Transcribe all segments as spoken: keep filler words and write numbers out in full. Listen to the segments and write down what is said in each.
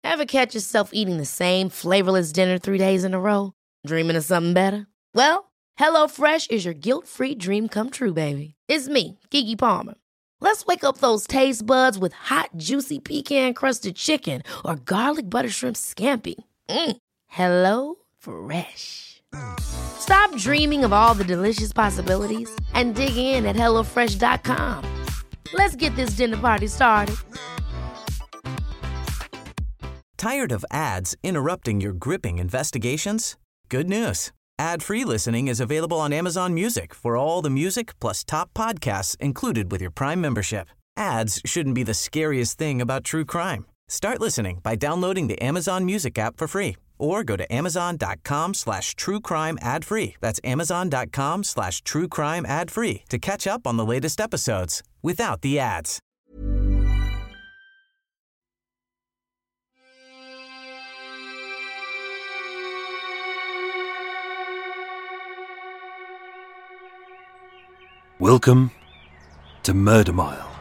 Ever catch yourself eating the same flavorless dinner three days in a row? Dreaming of something better? Well, HelloFresh is your guilt-free dream come true, baby. It's me, Keke Palmer. Let's wake up those taste buds with hot, juicy pecan-crusted chicken or garlic butter shrimp scampi. Mm. Hello Fresh. Stop dreaming of all the delicious possibilities and dig in at hello fresh dot com. Let's get this dinner party started. Tired of ads interrupting your gripping investigations? Good news. Ad-free listening is available on Amazon Music for all the music plus top podcasts included with your Prime membership. Ads shouldn't be the scariest thing about true crime. Start listening by downloading the Amazon Music app for free or go to amazon.com slash true crime ad free. That's amazon.com slash true crime ad free to catch up on the latest episodes without the ads. Welcome to Murder Mile.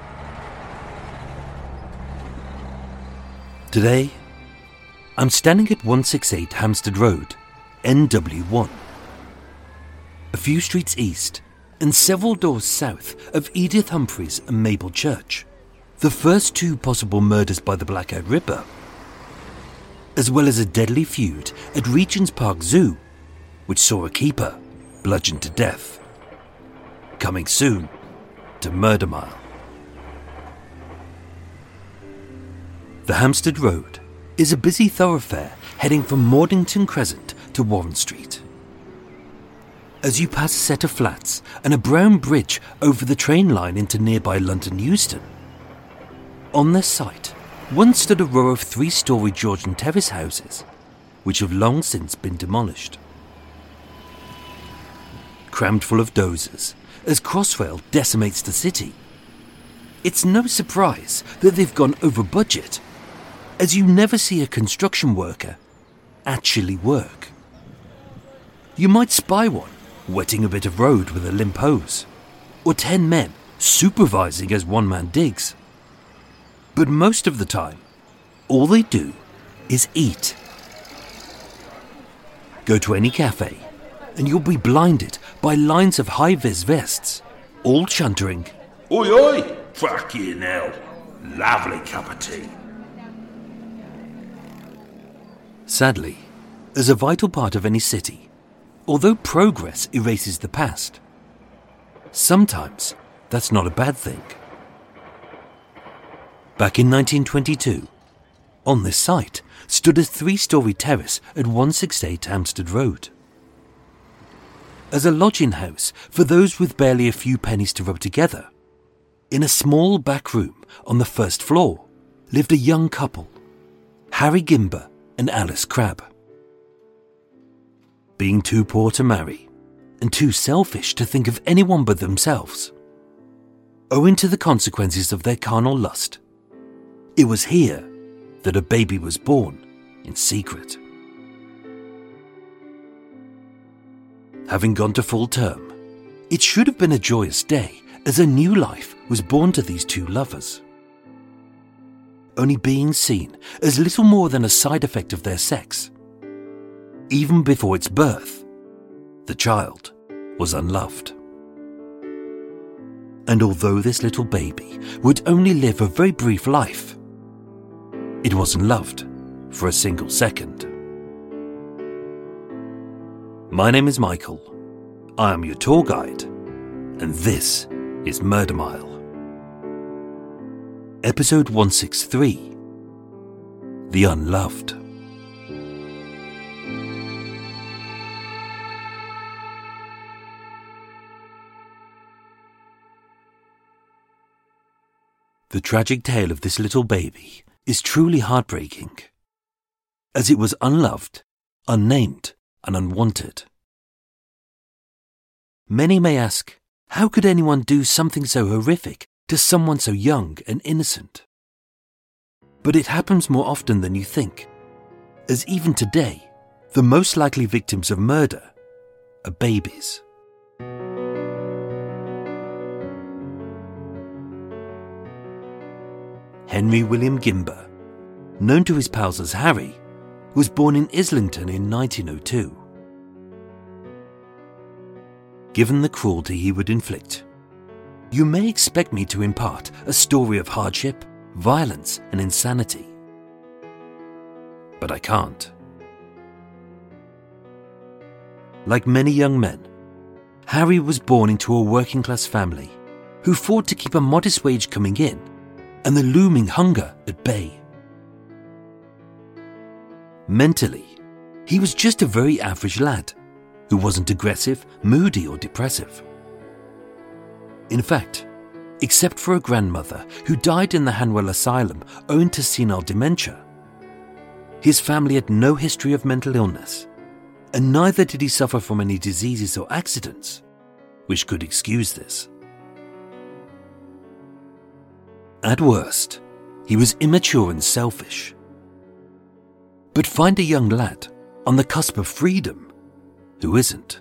Today, I'm standing at one sixty-eight Hampstead Road, N W one. A few streets east and several doors south of Edith Humphreys and Mabel Church, the first two possible murders by the Black-Eyed Ripper, as well as a deadly feud at Regent's Park Zoo, which saw a keeper bludgeoned to death. Coming soon to Murder Mile. The Hampstead Road is a busy thoroughfare heading from Mornington Crescent to Warren Street. As you pass a set of flats and a brown bridge over the train line into nearby London Euston, on their site once stood a row of three-storey Georgian terrace houses, which have long since been demolished. Crammed full of dozers, as Crossrail decimates the city, it's no surprise that they've gone over budget, as you never see a construction worker actually work. You might spy one wetting a bit of road with a limp hose, or ten men supervising as one man digs. But most of the time, all they do is eat. Go to any cafe, and you'll be blinded by lines of high-vis vests, all chuntering, "Oi, oi! Fucking hell! Lovely cup of tea." Sadly, as a vital part of any city, although progress erases the past, sometimes that's not a bad thing. Back in nineteen twenty-two, on this site stood a three-storey terrace at one sixty-eight Hampstead Road. As a lodging house for those with barely a few pennies to rub together, in a small back room on the first floor lived a young couple, Harry Gimber and Alice Crabb. Being too poor to marry and too selfish to think of anyone but themselves, owing to the consequences of their carnal lust, it was here that a baby was born in secret. Having gone to full term, it should have been a joyous day as a new life was born to these two lovers. Only being seen as little more than a side effect of their sex. Even before its birth, the child was unloved. And although this little baby would only live a very brief life, it wasn't loved for a single second. My name is Michael, I am your tour guide, and this is Murder Mile. Episode one sixty-three, The Unloved. The tragic tale of this little baby is truly heartbreaking, as it was unloved, unnamed, and unwanted. Many may ask, how could anyone do something so horrific to someone so young and innocent? But it happens more often than you think, as even today, the most likely victims of murder are babies. Henry William Gimber known to his pals as Harry, was born in Islington in nineteen oh two. Given the cruelty he would inflict, you may expect me to impart a story of hardship, violence, and insanity. But I can't. Like many young men, Harry was born into a working-class family who fought to keep a modest wage coming in and the looming hunger at bay. Mentally, he was just a very average lad who wasn't aggressive, moody, or depressive. In fact, except for a grandmother who died in the Hanwell Asylum owing to senile dementia, his family had no history of mental illness, and neither did he suffer from any diseases or accidents, which could excuse this. At worst, he was immature and selfish. But find a young lad on the cusp of freedom who isn't.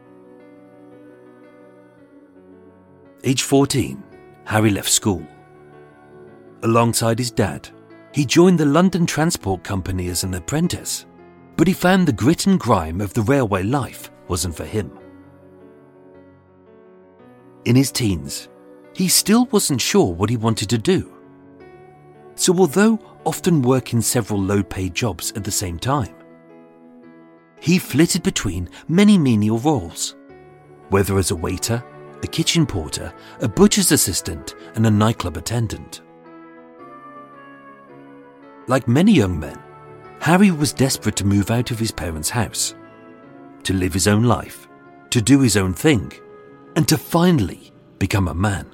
Age fourteen, Harry left school. Alongside his dad, he joined the London Transport Company as an apprentice, but he found the grit and grime of the railway life wasn't for him. In his teens, he still wasn't sure what he wanted to do. So although often working several low-paid jobs at the same time, he flitted between many menial roles, whether as a waiter, a kitchen porter, a butcher's assistant, and a nightclub attendant. Like many young men, Harry was desperate to move out of his parents' house, to live his own life, to do his own thing, and to finally become a man.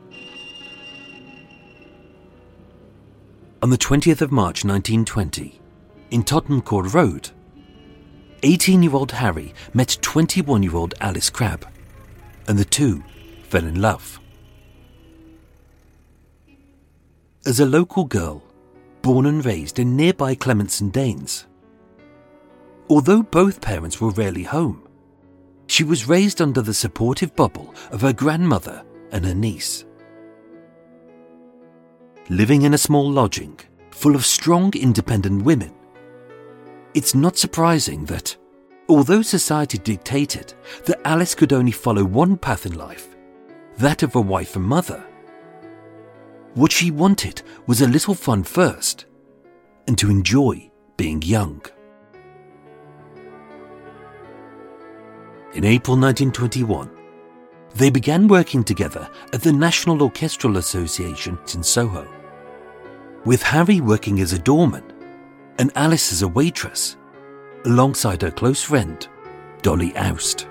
On the twentieth of March nineteen twenty, in Tottenham Court Road, eighteen-year-old Harry met twenty-one-year-old Alice Crabb, and the two fell in love. As a local girl, born and raised in nearby Clementon Danes, although both parents were rarely home, she was raised under the supportive bubble of her grandmother and her niece. Living in a small lodging full of strong, independent women, it's not surprising that, although society dictated that Alice could only follow one path in life, that of a wife and mother, what she wanted was a little fun first, and to enjoy being young. In April nineteen twenty-one, they began working together at the National Orchestral Association in Soho, with Harry working as a doorman and Alice as a waitress, alongside her close friend, Dolly Oust.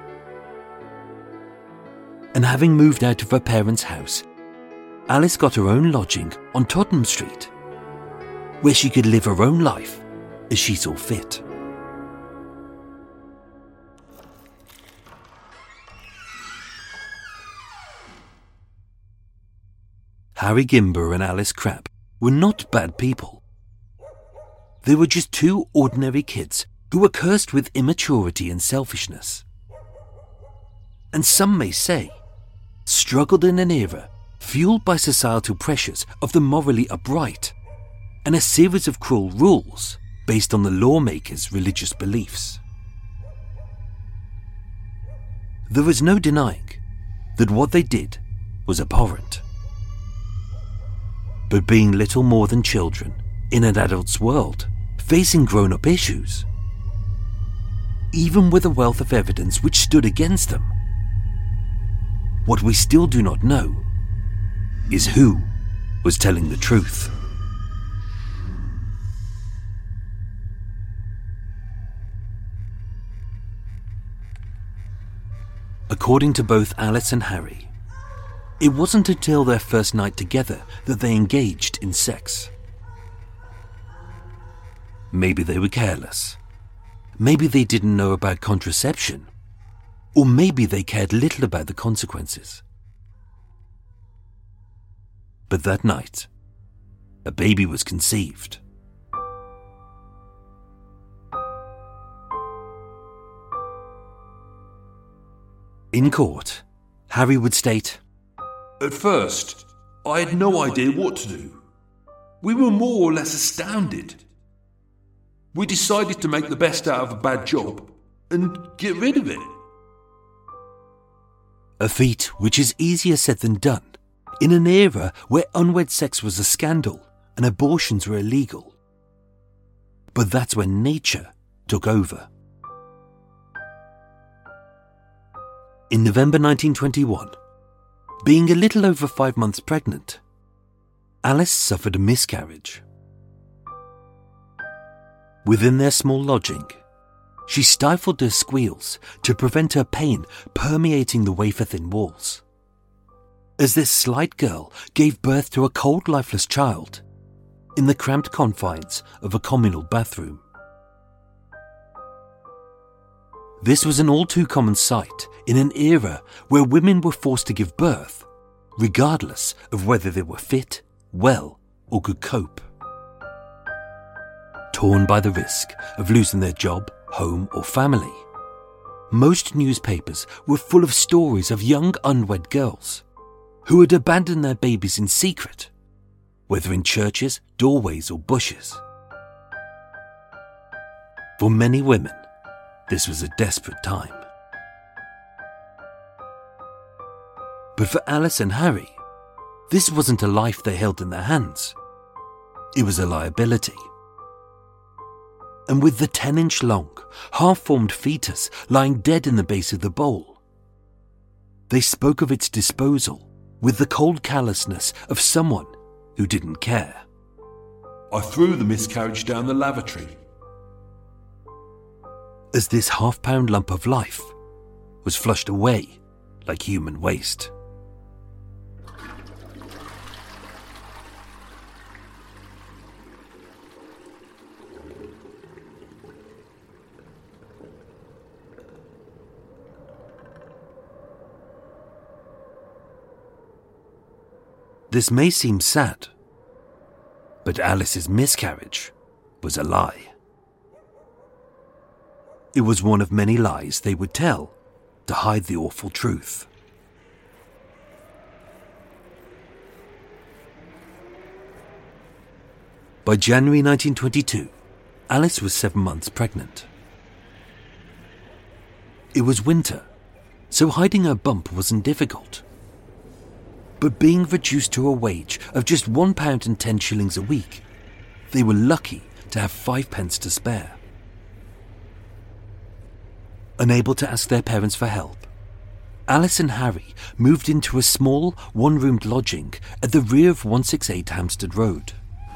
And having moved out of her parents' house, Alice got her own lodging on Tottenham Street, where she could live her own life as she saw fit. Harry Gimber and Alice Crabb were not bad people. They were just two ordinary kids who were cursed with immaturity and selfishness. And some may say, struggled in an era fueled by societal pressures of the morally upright and a series of cruel rules based on the lawmakers' religious beliefs. There is no denying that what they did was abhorrent. But being little more than children in an adult's world, facing grown-up issues, even with a wealth of evidence which stood against them, what we still do not know is who was telling the truth. According to both Alice and Harry, it wasn't until their first night together that they engaged in sex. Maybe they were careless. Maybe they didn't know about contraception. Or maybe they cared little about the consequences. But that night, a baby was conceived. In court, Harry would state, "At first, I had no idea what to do. We were more or less astounded. we decided to make the best out of a bad job and get rid of it. A feat which is easier said than done in an era where unwed sex was a scandal and abortions were illegal. But that's when nature took over. In November nineteen twenty-one, being a little over five months pregnant, Alice suffered a miscarriage. Within their small lodging, she stifled her squeals to prevent her pain permeating the wafer-thin walls. As this slight girl gave birth to a cold, lifeless child in the cramped confines of a communal bathroom. This was an all-too-common sight in an era where women were forced to give birth, regardless of whether they were fit, well, or could cope. Torn by the risk of losing their job, home, or family, most newspapers were full of stories of young unwed girls who had abandoned their babies in secret, whether in churches, doorways, or bushes. For many women, this was a desperate time. But for Alice and Harry, this wasn't a life they held in their hands. It was a liability. And with the ten-inch long, half-formed fetus lying dead in the base of the bowl, they spoke of its disposal with the cold callousness of someone who didn't care. I threw the miscarriage down the lavatory. As this half-pound lump of life was flushed away like human waste. This may seem sad, but Alice's miscarriage was a lie. It was one of many lies they would tell to hide the awful truth. By January nineteen twenty-two, Alice was seven months pregnant. It was winter, so hiding her bump wasn't difficult. But being reduced to a wage of just one pound and ten shillings a week, they were lucky to have five pence to spare. Unable to ask their parents for help, Alice and Harry moved into a small, one-roomed lodging at the rear of one sixty-eight Hampstead Road.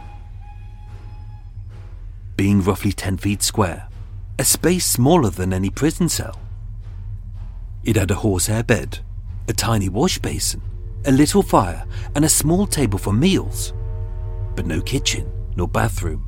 Being roughly ten feet square, a space smaller than any prison cell, it had a horsehair bed, a tiny wash basin, a little fire, and a small table for meals, but no kitchen nor bathroom.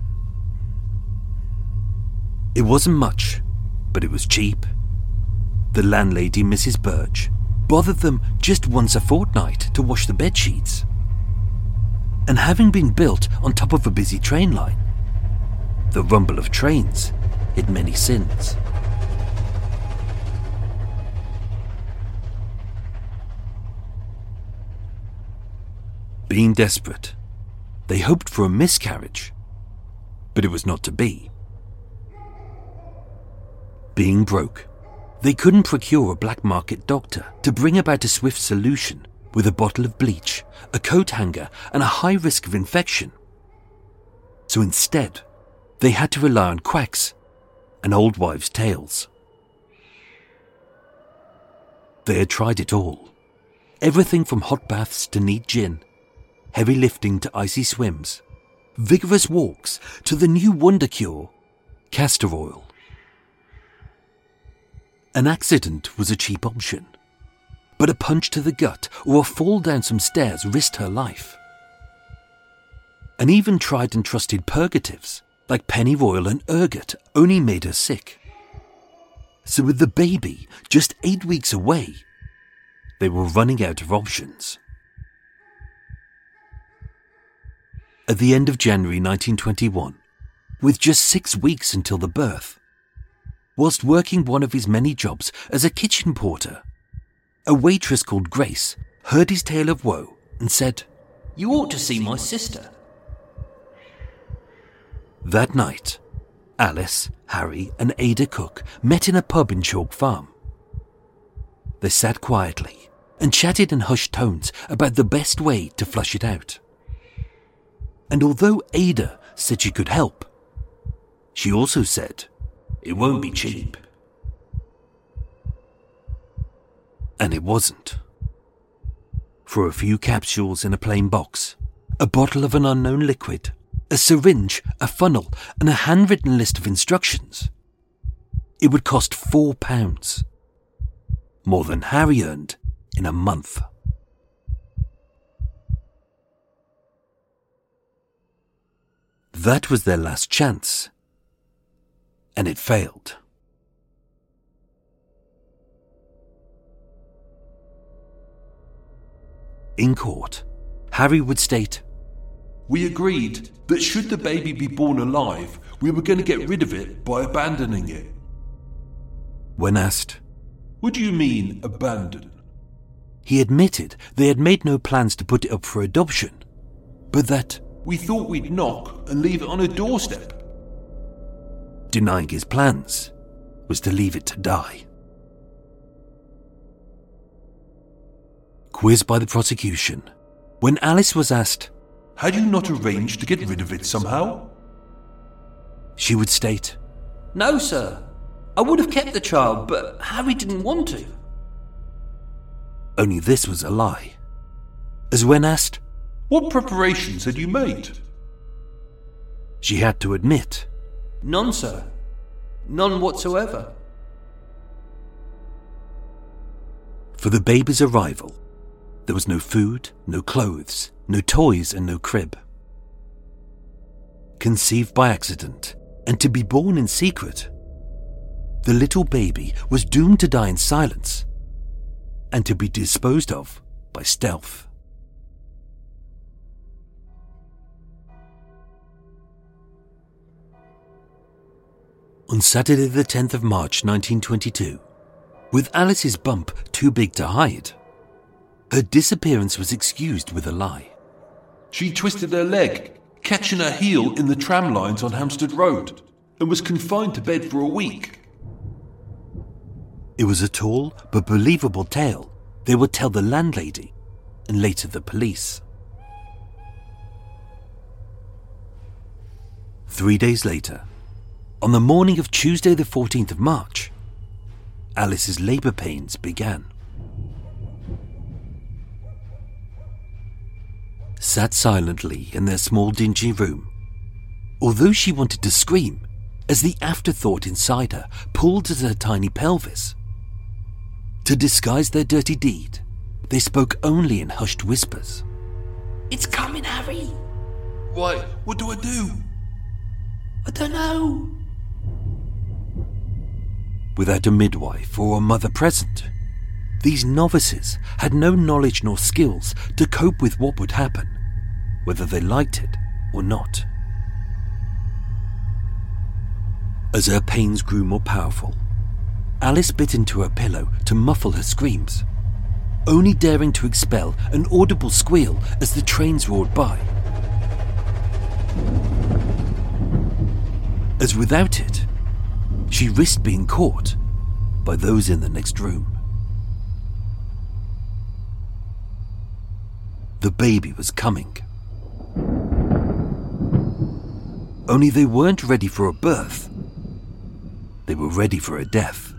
It wasn't much, but it was cheap. The landlady, Missus Birch, bothered them just once a fortnight to wash the bedsheets. And having been built on top of a busy train line, the rumble of trains hid many sins. Being desperate, they hoped for a miscarriage, but it was not to be. Being broke, they couldn't procure a black market doctor to bring about a swift solution with a bottle of bleach, a coat hanger, and a high risk of infection. So instead, they had to rely on quacks and old wives' tales. They had tried it all. Everything from hot baths to neat gin, heavy lifting to icy swims, vigorous walks to the new wonder cure, castor oil. An accident was a cheap option, but a punch to the gut or a fall down some stairs risked her life. And even tried and trusted purgatives like pennyroyal and ergot only made her sick. So with the baby just eight weeks away, they were running out of options. At the end of January nineteen twenty-one, with just six weeks until the birth, whilst working one of his many jobs as a kitchen porter, a waitress called Grace heard his tale of woe and said, "You ought to see my sister." That night, Alice, Harry and Ada Cook met in a pub in Chalk Farm. They sat quietly and chatted in hushed tones about the best way to flush it out. And although Ada said she could help, she also said, "It won't be cheap." And it wasn't. For a few capsules in a plain box, a bottle of an unknown liquid, a syringe, a funnel, and a handwritten list of instructions, it would cost four pounds. More than Harry earned in a month. That was their last chance. And it failed. In court, Harry would state, "We agreed that should the baby be born alive, we were going to get rid of it by abandoning it." When asked, "What do you mean, abandon?" he admitted they had made no plans to put it up for adoption, but that "We thought we'd knock and leave it on a doorstep." denying his plans was to leave it to die. Quizzed by the prosecution, when Alice was asked, "Had you not arranged to get rid of it somehow?" she would state, "No, sir. I would have kept the child, but Harry didn't want to." Only this was a lie, as when asked, "What preparations had you made?" she had to admit, "None, sir. None whatsoever." For the baby's arrival, there was no food, no clothes, no toys and no crib. Conceived by accident and to be born in secret, the little baby was doomed to die in silence and to be disposed of by stealth. On Saturday the tenth of March nineteen twenty-two, with Alice's bump too big to hide, her disappearance was excused with a lie. "She twisted her leg, catching her heel in the tram lines on Hampstead Road, and was confined to bed for a week." It was a tall but believable tale they would tell the landlady and later the police. Three days later, on the morning of Tuesday the fourteenth of March, Alice's labour pains began. Sat silently in their small dingy room, although she wanted to scream as the afterthought inside her pulled at her tiny pelvis. To disguise their dirty deed, they spoke only in hushed whispers. "It's coming, Harry." "Why, what do I do?" "I don't know." Without a midwife or a mother present, these novices had no knowledge nor skills to cope with what would happen, whether they liked it or not. As her pains grew more powerful, Alice bit into her pillow to muffle her screams, only daring to expel an audible squeal as the trains roared by. As without it, she risked being caught by those in the next room. The baby was coming. Only they weren't ready for a birth. They were ready for a death.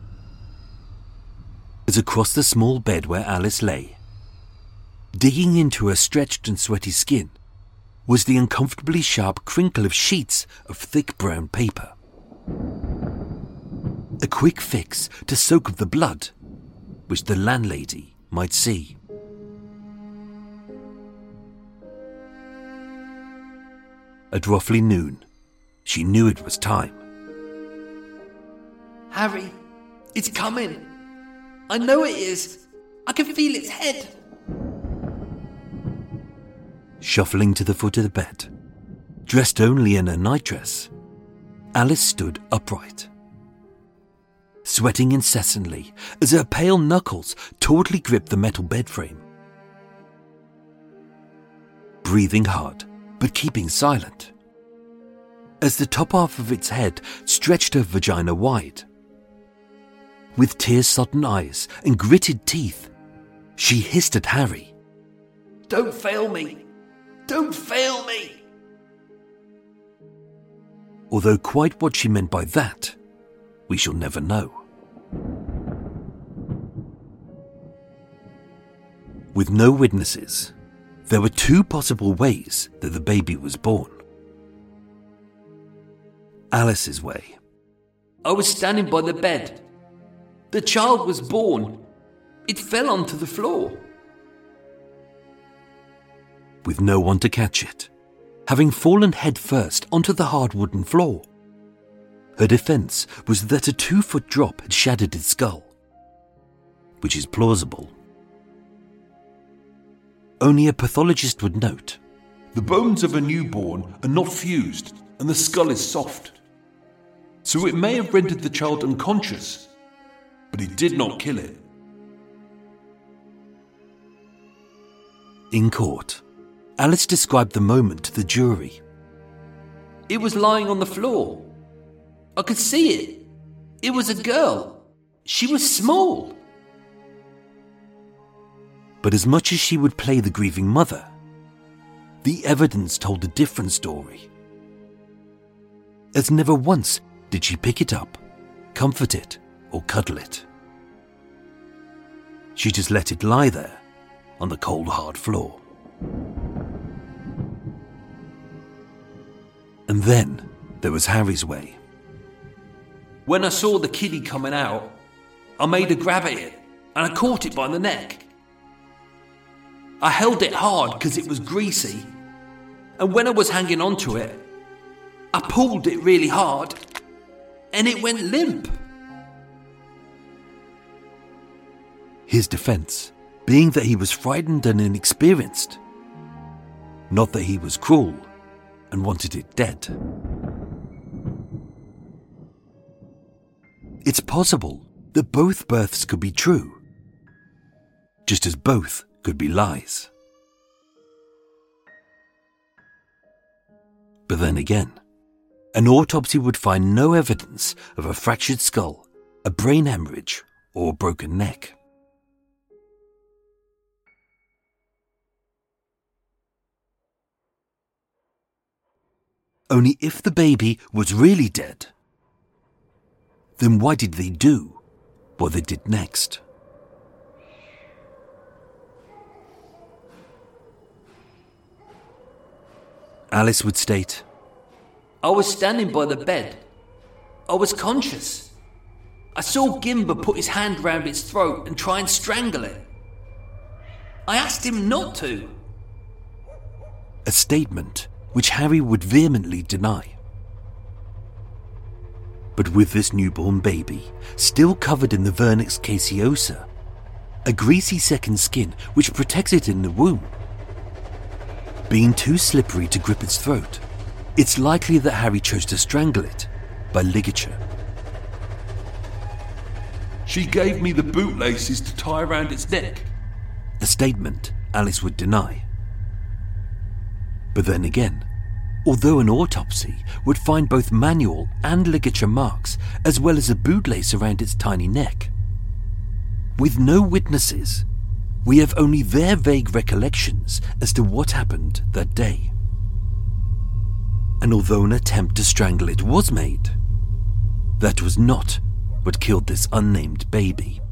As across the small bed where Alice lay, digging into her stretched and sweaty skin, was the uncomfortably sharp crinkle of sheets of thick brown paper. A quick fix to soak up the blood, which the landlady might see. At roughly noon, she knew it was time. "Harry, it's coming. I know it is. I can feel its head." Shuffling to the foot of the bed, dressed only in a nightdress, Alice stood upright, sweating incessantly as her pale knuckles tautly gripped the metal bed frame. Breathing hard, but keeping silent, as the top half of its head stretched her vagina wide. With tear-sodden eyes and gritted teeth, she hissed at Harry. Don't fail me! Don't fail me! Although quite what she meant by that, we shall never know. With no witnesses, there were two possible ways that the baby was born. Alice's way. I was standing by the bed. The child was born. It fell onto the floor. With no one to catch it, having fallen headfirst onto the hard wooden floor. Her defence was that a two-foot drop had shattered its skull, which is plausible. Only a pathologist would note. The bones of a newborn are not fused and the skull is soft. So it may have rendered the child unconscious, but it did not kill it. In court, Alice described the moment to the jury. It was lying on the floor. I could see it. It was a girl. She was small. But as much as she would play the grieving mother, the evidence told a different story. As never once did she pick it up, comfort it, or cuddle it. She just let it lie there on the cold, hard floor. And then there was Harry's way. When I saw the kiddie coming out, I made a grab at it and I caught it by the neck. I held it hard because it was greasy, and when I was hanging onto it, I pulled it really hard and it went limp. His defence being that he was frightened and inexperienced, not that he was cruel and wanted it dead. It's possible that both births could be true, just as both could be lies. But then again, an autopsy would find no evidence of a fractured skull, a brain hemorrhage, or a broken neck. Only if the baby was really dead, then why did they do what they did next? Alice would state, I was standing by the bed. I was conscious. I saw Gimba put his hand round its throat and try and strangle it. I asked him not to. A statement which Harry would vehemently deny. But with this newborn baby still covered in the vernix caseosa, a greasy second skin which protects it in the womb, being too slippery to grip its throat, it's likely that Harry chose to strangle it by ligature. She gave me the bootlaces to tie around its neck. A statement Alice would deny. But then again, although an autopsy would find both manual and ligature marks as well as a bootlace around its tiny neck, with no witnesses, we have only their vague recollections as to what happened that day. And although an attempt to strangle it was made, that was not what killed this unnamed baby.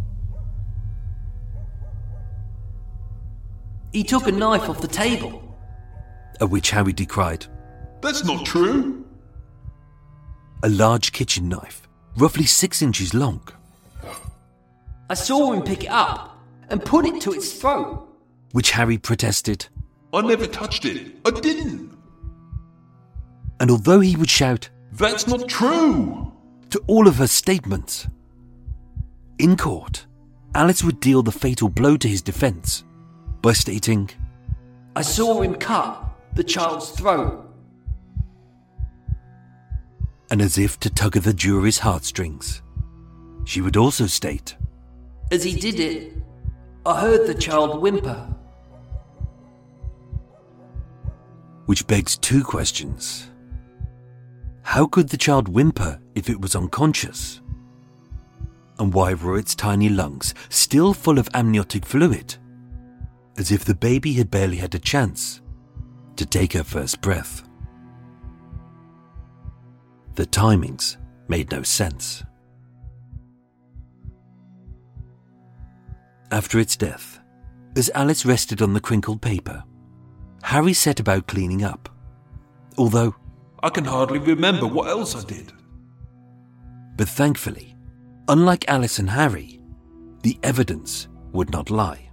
He took a knife off the table. At which Harry decried, That's not true. A large kitchen knife, roughly six inches long. I saw him pick it up and put it to its throat. Which Harry protested. I never touched it. I didn't. And although he would shout, That's not true, to all of her statements, in court, Alice would deal the fatal blow to his defence by stating, I saw him cut the child's throat. And as if to tug at the jury's heartstrings, she would also state, As he did it, I heard the child whimper. Which begs two questions. How could the child whimper if it was unconscious? And why were its tiny lungs still full of amniotic fluid, as if the baby had barely had a chance to take her first breath? The timings made no sense. After its death, as Alice rested on the crinkled paper, Harry set about cleaning up, although I can hardly remember what else I did. But thankfully, unlike Alice and Harry, the evidence would not lie.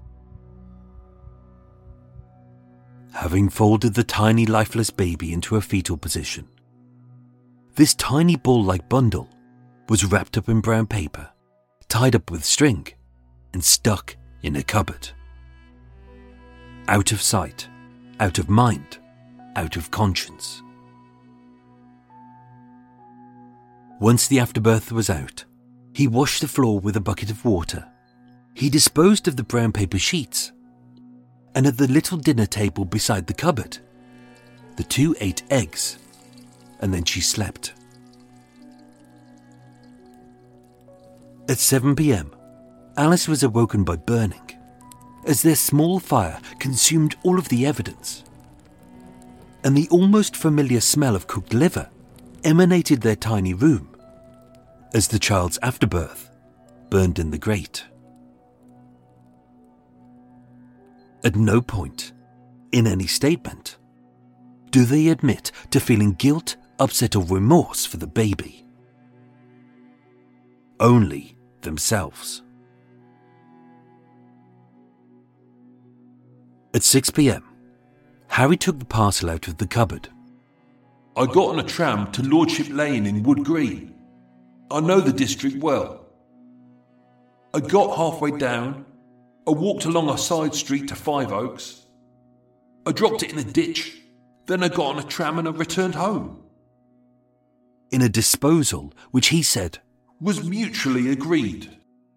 Having folded the tiny lifeless baby into a fetal position, this tiny ball-like bundle was wrapped up in brown paper, tied up with string, and stuck in a cupboard. Out of sight, out of mind, out of conscience. Once the afterbirth was out, he washed the floor with a bucket of water. He disposed of the brown paper sheets, and at the little dinner table beside the cupboard, the two ate eggs, and then she slept. At seven p.m, Alice was awoken by burning, as their small fire consumed all of the evidence, and the almost familiar smell of cooked liver emanated their tiny room, as the child's afterbirth burned in the grate. At no point, in any statement, do they admit to feeling guilt, upset or remorse for the baby. Only themselves. At six p.m, Harry took the parcel out of the cupboard. I got on a tram to Lordship Lane in Wood Green. I know the district well. I got halfway down. I walked along a side street to Five Oaks. I dropped it in a ditch. Then I got on a tram and I returned home. In a disposal which he said was mutually agreed.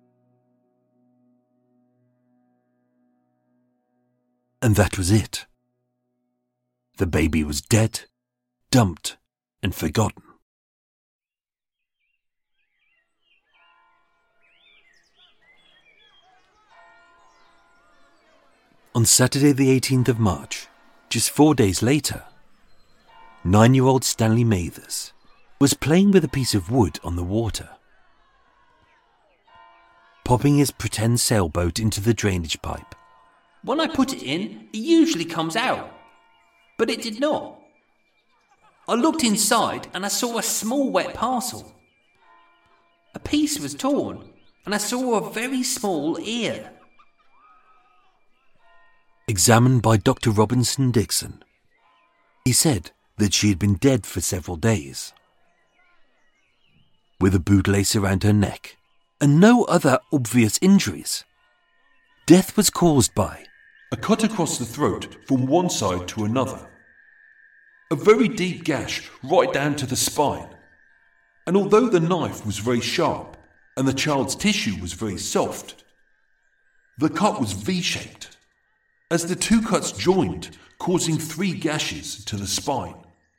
And that was it. The baby was dead, dumped, and forgotten. On Saturday the eighteenth of March, just four days later, nine-year-old Stanley Mathers was playing with a piece of wood on the water. Popping his pretend sailboat into the drainage pipe. When I put it in, it usually comes out, but it did not. I looked inside and I saw a small wet parcel. A piece was torn and I saw a very small ear. Examined by Doctor Robinson Dixon, he said that she had been dead for several days. With a bootlace around her neck and no other obvious injuries, death was caused by a cut across the throat from one side to another, a very deep gash right down to the spine, and although the knife was very sharp and the child's tissue was very soft, the cut was V-shaped, as the two cuts joined, causing three gashes to the spine.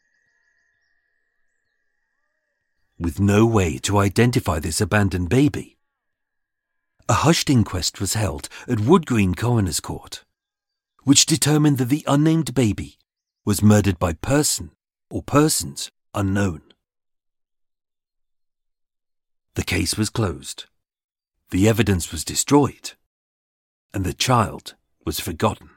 With no way to identify this abandoned baby, a hushed inquest was held at Wood Green Coroner's Court, which determined that the unnamed baby was murdered by person or persons unknown. The case was closed, the evidence was destroyed, and the child was forgotten.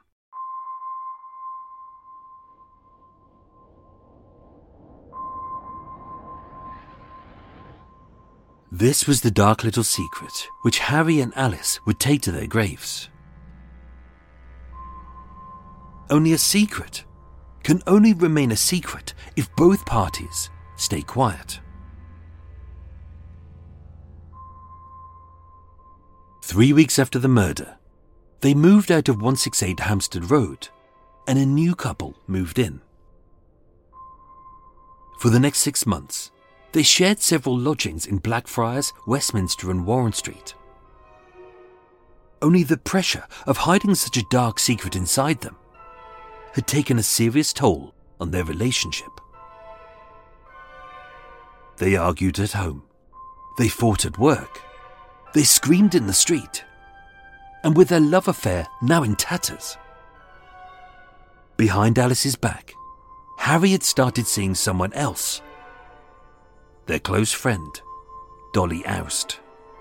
This was the dark little secret which Harry and Alice would take to their graves. Only a secret can only remain a secret if both parties stay quiet. Three weeks after the murder, they moved out of one sixty-eight Hampstead Road, and a new couple moved in. For the next six months, they shared several lodgings in Blackfriars, Westminster and Warren Street. Only the pressure of hiding such a dark secret inside them had taken a serious toll on their relationship. They argued at home. They fought at work. They screamed in the street. And with their love affair now in tatters. Behind Alice's back, Harry had started seeing someone else. Their close friend, Dolly Oust.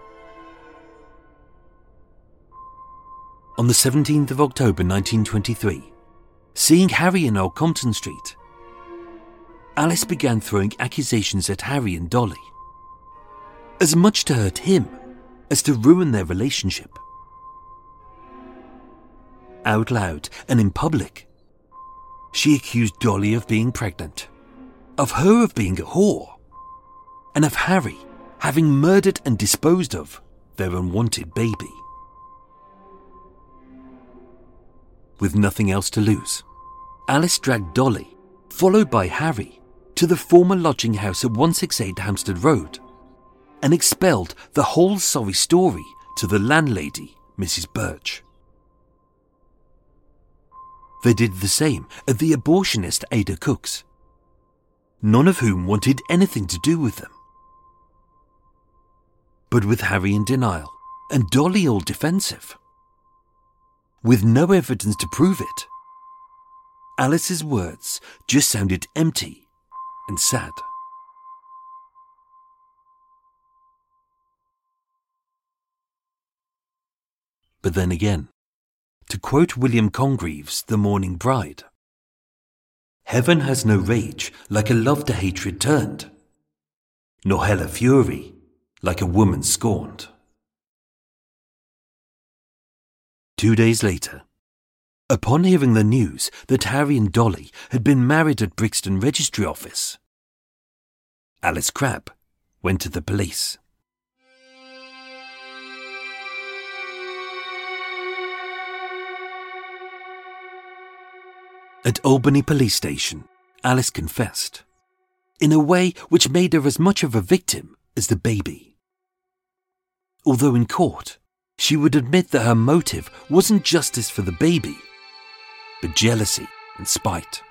On the seventeenth of October nineteen twenty-three, seeing Harry in Old Compton Street, Alice began throwing accusations at Harry and Dolly, as much to hurt him as to ruin their relationship. Out loud and in public, she accused Dolly of being pregnant, of her of being a whore, and of Harry having murdered and disposed of their unwanted baby. With nothing else to lose, Alice dragged Dolly, followed by Harry, to the former lodging house at one sixty-eight Hampstead Road and expelled the whole sorry story to the landlady, Missus Birch. They did the same at the abortionist Ada Cook's, none of whom wanted anything to do with them. But with Harry in denial and Dolly all defensive, with no evidence to prove it, Alice's words just sounded empty and sad. But then again, to quote William Congreve's The Mourning Bride, "Heaven has no rage like a love to hatred turned, nor hell a fury like a woman scorned." Two days later, upon hearing the news that Harry and Dolly had been married at Brixton Registry Office, Alice Crabb went to the police. At Albany Police Station, Alice confessed, in a way which made her as much of a victim as the baby. Although in court, she would admit that her motive wasn't justice for the baby, but jealousy and spite.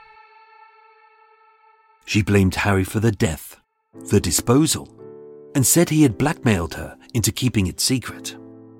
She blamed Harry for the death, the disposal, and said he had blackmailed her into keeping it secret.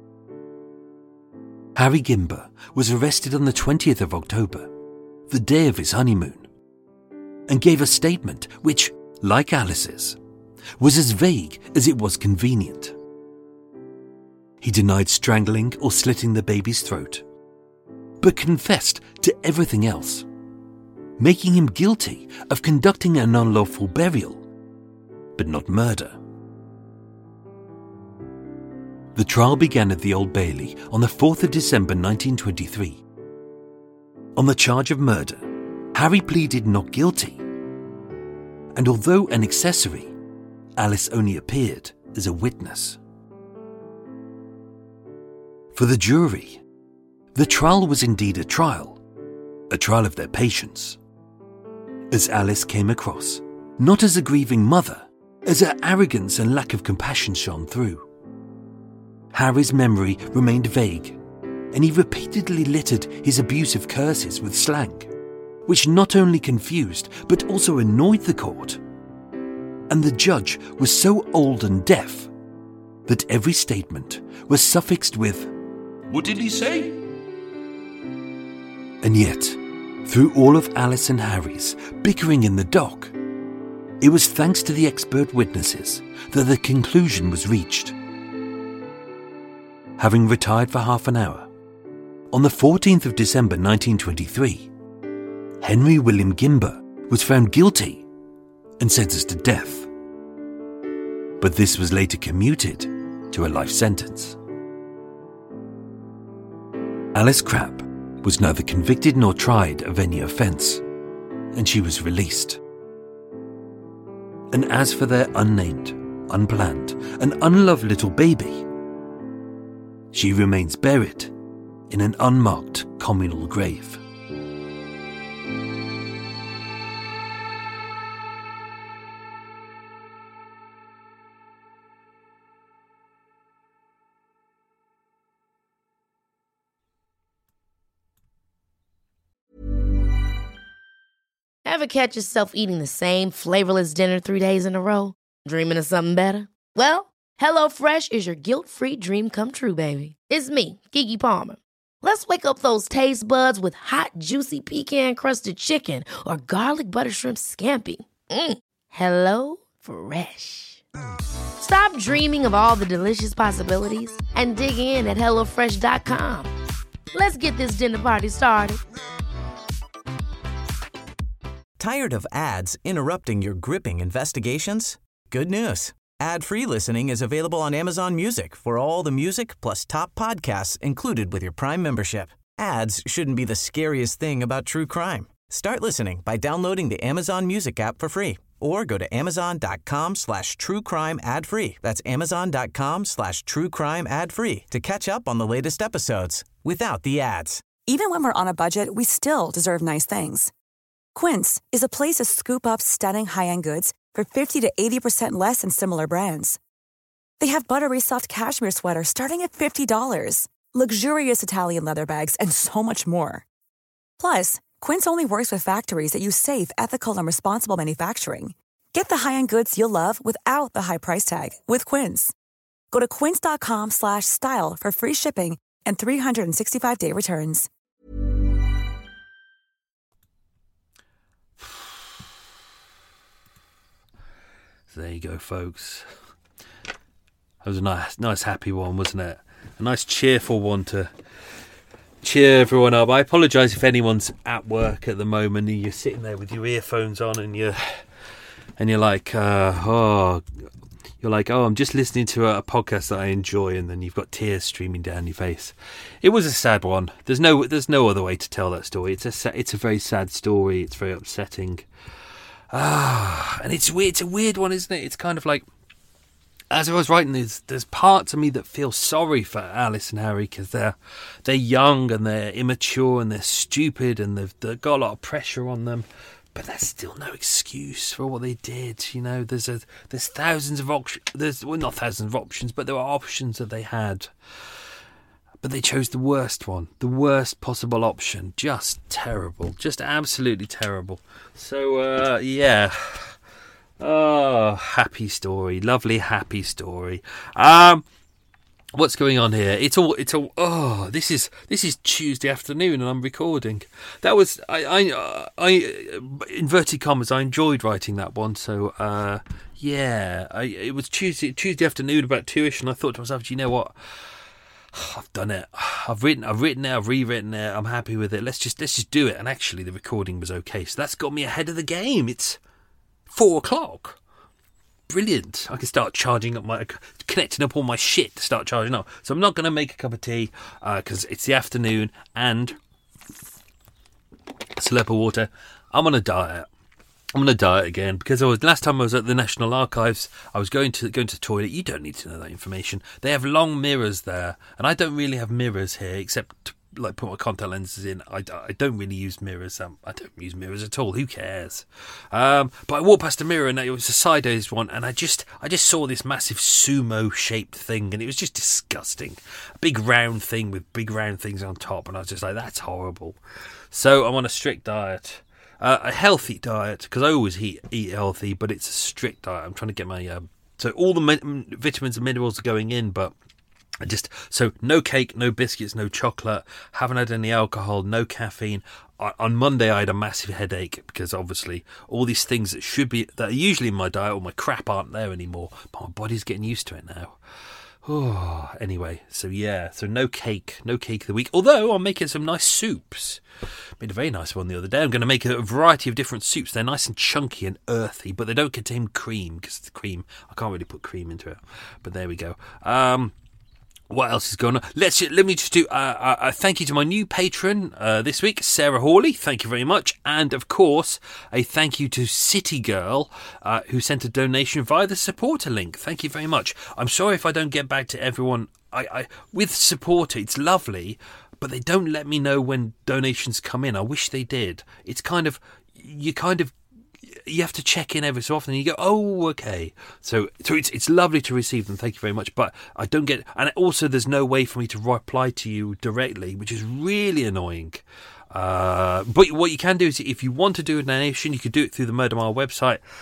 Harry Gimber was arrested on the twentieth of October, the day of his honeymoon, and gave a statement which, like Alice's, was as vague as it was convenient. He denied strangling or slitting the baby's throat, but confessed to everything else, making him guilty of conducting an unlawful burial, but not murder. The trial began at the Old Bailey on the fourth of December nineteen twenty-three. On the charge of murder, Harry pleaded not guilty, and although an accessory, Alice only appeared as a witness. For the jury, the trial was indeed a trial, a trial of their patience, as Alice came across, not as a grieving mother, as her arrogance and lack of compassion shone through. Harry's memory remained vague, and he repeatedly littered his abusive curses with slang, which not only confused but also annoyed the court. And the judge was so old and deaf that every statement was suffixed with, "What did he say?" And yet, through all of Alice and Harry's bickering in the dock, it was thanks to the expert witnesses that the conclusion was reached. Having retired for half an hour, on the fourteenth of December nineteen twenty-three, Henry William Gimber was found guilty and sentenced to death. But this was later commuted to a life sentence. Alice Crabb was neither convicted nor tried of any offence, and she was released. And as for their unnamed, unplanned, and unloved little baby, she remains buried in an unmarked communal grave. Ever catch yourself eating the same flavorless dinner three days in a row? Dreaming of something better? Well, HelloFresh is your guilt-free dream come true, baby. It's me, Keke Palmer. Let's wake up those taste buds with hot, juicy pecan-crusted chicken or garlic butter shrimp scampi. Mm. Hello Fresh. Stop dreaming of all the delicious possibilities and dig in at hello fresh dot com. Let's get this dinner party started. Tired of ads interrupting your gripping investigations? Good news. Ad-free listening is available on Amazon Music for all the music plus top podcasts included with your Prime membership. Ads shouldn't be the scariest thing about true crime. Start listening by downloading the Amazon Music app for free or go to amazon.com slash true crime ad free. That's amazon.com slash true crime ad free to catch up on the latest episodes without the ads. Even when we're on a budget, we still deserve nice things. Quince is a place to scoop up stunning high-end goods for fifty to eighty percent less than similar brands. They have buttery soft cashmere sweaters starting at fifty dollars, luxurious Italian leather bags, and so much more. Plus, Quince only works with factories that use safe, ethical, and responsible manufacturing. Get the high-end goods you'll love without the high price tag with Quince. Go to quince.com slash style for free shipping and three sixty-five day returns. So there you go, folks. That was a nice, nice, happy one, wasn't it? A nice, cheerful one to cheer everyone up. I apologise if anyone's at work at the moment and you're sitting there with your earphones on and you're and you're like, uh, oh, you're like, oh, I'm just listening to a, a podcast that I enjoy, and then you've got tears streaming down your face. It was a sad one. There's no, there's no other way to tell that story. It's a, it's a very sad story. It's very upsetting. Ah, and it's weird. It's a weird one, isn't it? It's kind of like, as I was writing this, there's parts of me that feel sorry for Alice and Harry because they're they're young and they're immature and they're stupid and they've, they've got a lot of pressure on them. But that's still no excuse for what they did. You know, there's a there's thousands of options. There's well, not thousands of options, but there were options that they had. But they chose the worst one, the worst possible option. Just terrible, just absolutely terrible. So, uh, yeah. Oh, happy story, lovely happy story. Um, what's going on here? It's all, it's all. Oh, this is this is Tuesday afternoon, and I'm recording. That was I, I, uh, I inverted commas. I enjoyed writing that one. So, uh, yeah, I, it was Tuesday Tuesday afternoon about two-ish, and I thought to myself, do you know what? I've done it. I've written. I've written it. I've rewritten it. I'm happy with it. Let's just let's just do it. And actually, the recording was okay. So that's got me ahead of the game. It's four o'clock. Brilliant. I can start charging up my, connecting up all my shit to start charging up. So I'm not going to make a cup of tea because uh, it's the afternoon and slurp of water. I'm on a diet. I'm on a diet again because I was last time I was at the National Archives. I was going to going to the toilet. You don't need to know that information. They have long mirrors there, and I don't really have mirrors here except to, like put my contact lenses in. I, I don't really use mirrors. Um, I don't use mirrors at all. Who cares? Um, but I walked past a mirror and it was a sideways one, and I just I just saw this massive sumo shaped thing, and it was just disgusting. A big round thing with big round things on top, and I was just like, that's horrible. So I'm on a strict diet. Uh, a healthy diet, because I always eat, eat healthy, but it's a strict diet. I'm trying to get my... Uh, so all the mi- vitamins and minerals are going in, but I just... So no cake, no biscuits, no chocolate, haven't had any alcohol, no caffeine. I, on Monday I had a massive headache, because obviously all these things that should be... that are usually in my diet, or my crap aren't there anymore, but my body's getting used to it now. Oh, anyway, so yeah, so no cake, no cake of the week. Although I'm making some nice soups. Made a very nice one the other day. I'm going to make a variety of different soups. They're nice and chunky and earthy, but they don't contain cream because it's cream. I can't really put cream into it, but there we go. Um, what else is going on? Let's let me just do uh, a thank you to my new patron uh, this week, Sarah Hawley. Thank you very much, and of course a thank you to City Girl uh, who sent a donation via the supporter link. Thank you very much. I'm sorry if I don't get back to everyone. I, I with supporter, it's lovely, but they don't let me know when donations come in. I wish they did. It's kind of you kind of. You have to check in every so often and you go, oh, okay. So so it's it's lovely to receive them. Thank you very much. But I don't get... And also there's no way for me to reply to you directly, which is really annoying. Uh, but what you can do is if you want to do a donation, you could do it through the Murder Mile website.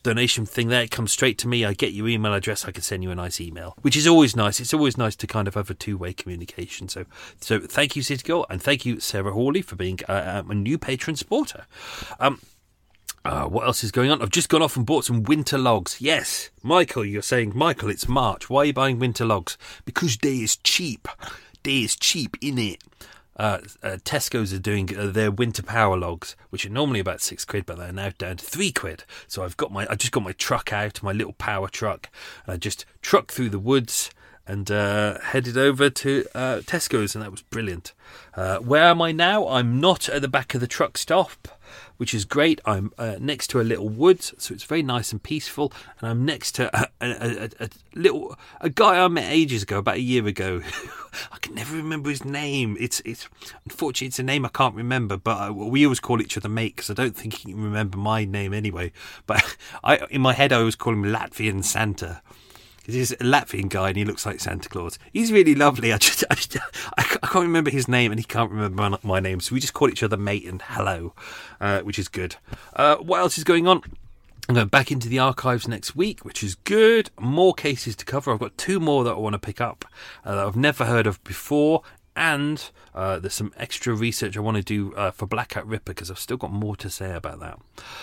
donation thing there. It comes straight to me. I get your email address. I can send you a nice email, which is always nice. It's always nice to kind of have a two-way communication. So, so thank you, City Girl, and thank you, Sarah Hawley, for being uh, a new patron supporter. Um, uh, what else is going on? I've just gone off and bought some winter logs. Yes, Michael, you're saying, Michael, it's March. Why are you buying winter logs? Because they is cheap. They is cheap, innit? Uh, uh, Tesco's are doing uh, their winter power logs, which are normally about six quid, but they're now down to three quid. So I've got my, I just got my truck out, my little power truck, and I just trucked through the woods and uh, headed over to uh, Tesco's, and that was brilliant. Uh, where am I now? I'm not at the back of the truck stop, which is great. I'm uh, next to a little woods, so it's very nice and peaceful. And I'm next to a, a, a, a little a guy I met ages ago, about a year ago. I can never remember his name. It's it's unfortunately it's a name I can't remember, but I, we always call each other mate because I don't think he can remember my name anyway. But I, in my head, I always call him Latvian Santa. He's a Latvian guy and he looks like Santa Claus. He's really lovely. I just, I, just, I can't remember his name and he can't remember my, my name. So we just call each other mate and hello, uh, which is good. Uh, what else is going on? I'm going back into the archives next week, which is good. More cases to cover. I've got two more that I want to pick up uh, that I've never heard of before. And uh, there's some extra research I want to do uh, for Black Cat Ripper because I've still got more to say about that.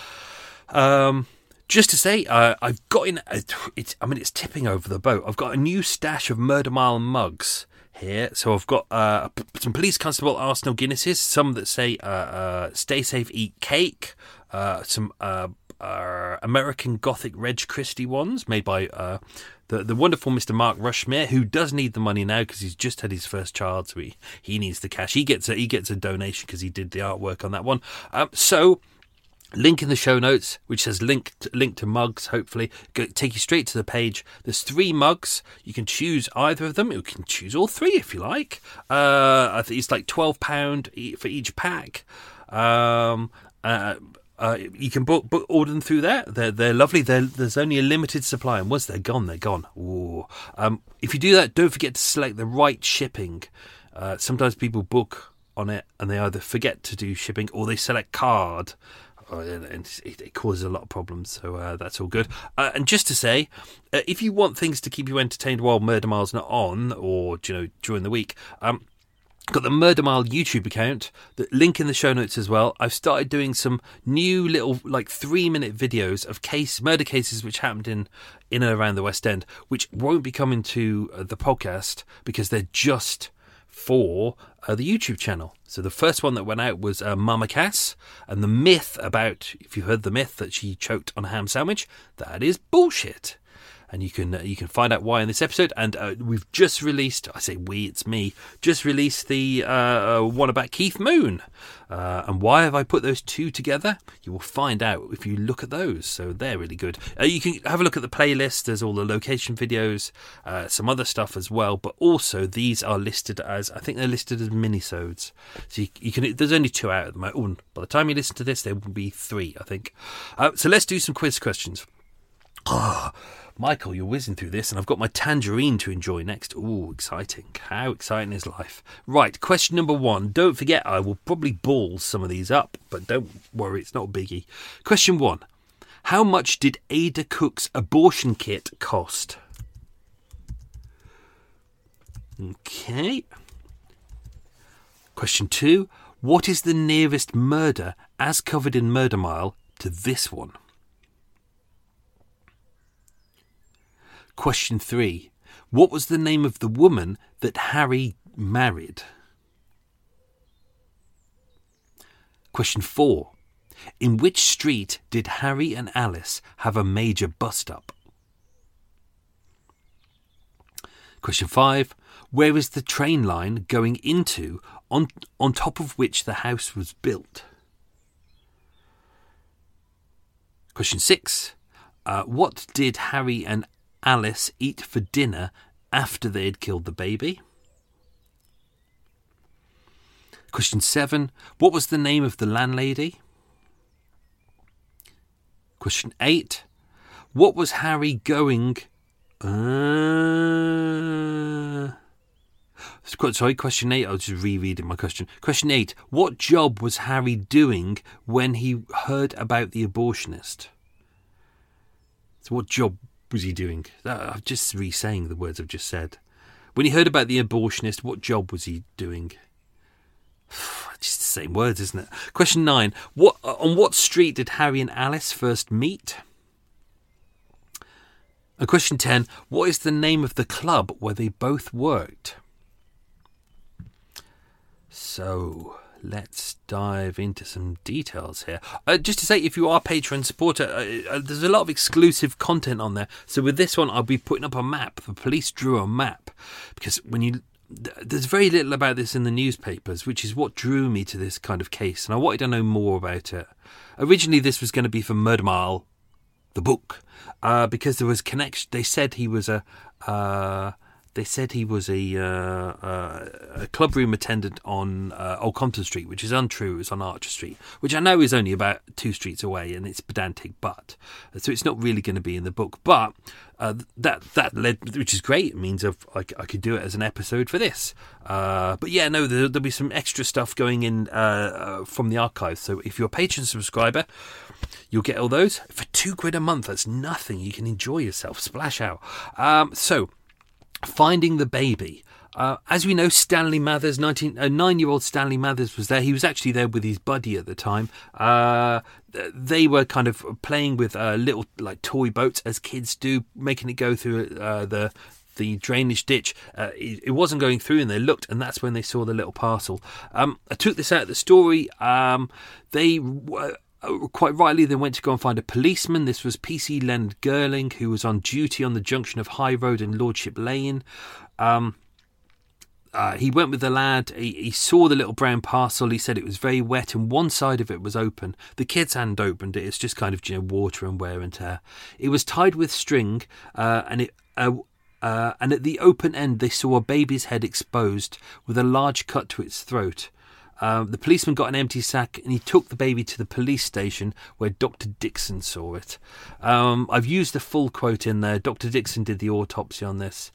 Um... Just to say, uh, I've got in. Uh, it's, I mean, it's tipping over the boat. I've got a new stash of Murder Mile mugs here. So I've got uh, some Police Constable Arsenal Guinnesses, some that say uh, uh, "Stay safe, eat cake," uh, some uh, uh, American Gothic Reg Christie ones made by uh, the the wonderful Mister Mark Rushmere, who does need the money now because he's just had his first child, so he, he needs the cash. He gets a, he gets a donation because he did the artwork on that one. Um, so. Link in the show notes, which says link to, link to mugs, hopefully. Go, take you straight to the page. There's three mugs. You can choose either of them. You can choose all three if you like. Uh, I think it's like twelve pounds for each pack. Um, uh, uh, you can book, book, order them through there. They're, they're lovely. They're, there's only a limited supply. And once they're gone, they're gone. Ooh. Um, if you do that, don't forget to select the right shipping. Uh, sometimes people book on it and they either forget to do shipping or they select card. And it causes a lot of problems, so uh, that's all good. Uh, and just to say, uh, if you want things to keep you entertained while Murder Mile's not on, or you know during the week, um, got the Murder Mile YouTube account. The link in the show notes as well. I've started doing some new little like three minute videos of case murder cases which happened in in and around the West End, which won't be coming to uh, the podcast because they're just for uh, the YouTube channel. So the first one that went out was uh, Mama Cass, and the myth about, if you heard the myth that she choked on a ham sandwich, that is bullshit. And you can uh, you can find out why in this episode. And uh, we've just released, I say we, it's me, just released the uh, one about Keith Moon. Uh, and why have I put those two together? You will find out if you look at those. So they're really good. Uh, you can have a look at the playlist. There's all the location videos, uh, some other stuff as well. But also these are listed as, I think they're listed as minisodes. So you, you can. There's only two out at the moment. By the time you listen to this, there will be three, I think. Uh, so let's do some quiz questions. Oh, Michael, you're whizzing through this, and I've got my tangerine to enjoy next. Ooh, exciting. How exciting is life? Right, question number one. Don't forget, I will probably ball some of these up, but don't worry, it's not a biggie. Question one. How much did Ada Cook's abortion kit cost? Okay. Question two. What is the nearest murder, as covered in Murder Mile, to this one? Question three. What was the name of the woman that Harry married? Question four. In which street did Harry and Alice have a major bust-up? Question five. Where is the train line going into on, on top of which the house was built? Question six. Uh, what did Harry and Alice eat for dinner after they had killed the baby? Question seven. What was the name of the landlady? Question eight. What was Harry going... Uh... Sorry, question eight. I was just rereading my question. Question eight. What job was Harry doing when he heard about the abortionist? So what job was he doing? Uh, I'm just re-saying the words I've just said. When he heard about the abortionist, what job was he doing? Just the same words, isn't it? Question nine. What on what street did Harry and Alice first meet? And question ten. What is the name of the club where they both worked? So let's dive into some details here. Uh, just to say, if you are a Patreon supporter, uh, uh, there's a lot of exclusive content on there. So with this one, I'll be putting up a map. The police drew a map because when you there's very little about this in the newspapers, which is what drew me to this kind of case, and I wanted to know more about it. Originally, this was going to be for Murder Mile, the book, uh, because there was connection. They said he was a. Uh, They said he was a, uh, uh, a club room attendant on uh, Old Compton Street, which is untrue. It was on Archer Street, which I know is only about two streets away, and it's pedantic, but so it's not really going to be in the book. But uh, that that led, which is great. It means I've, I, I could do it as an episode for this. Uh, but yeah, no, there, there'll be some extra stuff going in uh, uh, from the archive. So if you're a Patreon subscriber, you'll get all those for two quid a month. That's nothing. You can enjoy yourself, splash out. Um, so. Finding the baby. Uh, as we know, Stanley Mathers, nineteen, uh, nine-year-old Stanley Mathers was there. He was actually there with his buddy at the time. Uh, they were kind of playing with uh, little like toy boats, as kids do, making it go through uh, the the drainage ditch. Uh, it, it wasn't going through, and they looked, and that's when they saw the little parcel. Um, I took this out of the story. Um, they were... Uh, quite rightly, they went to go and find a policeman. This was P C Leonard Girling, who was on duty on the junction of High Road and Lordship Lane. Um, uh, he went with the lad. He, he saw the little brown parcel. He said it was very wet, and one side of it was open. The kids hadn't opened it. It's just kind of, you know, water and wear and tear. It was tied with string, uh, and it. Uh, uh, and at the open end, they saw a baby's head exposed with a large cut to its throat. Um, the policeman got an empty sack and he took the baby to the police station where Doctor Dixon saw it. Um, I've used the full quote in there. Doctor Dixon did the autopsy on this.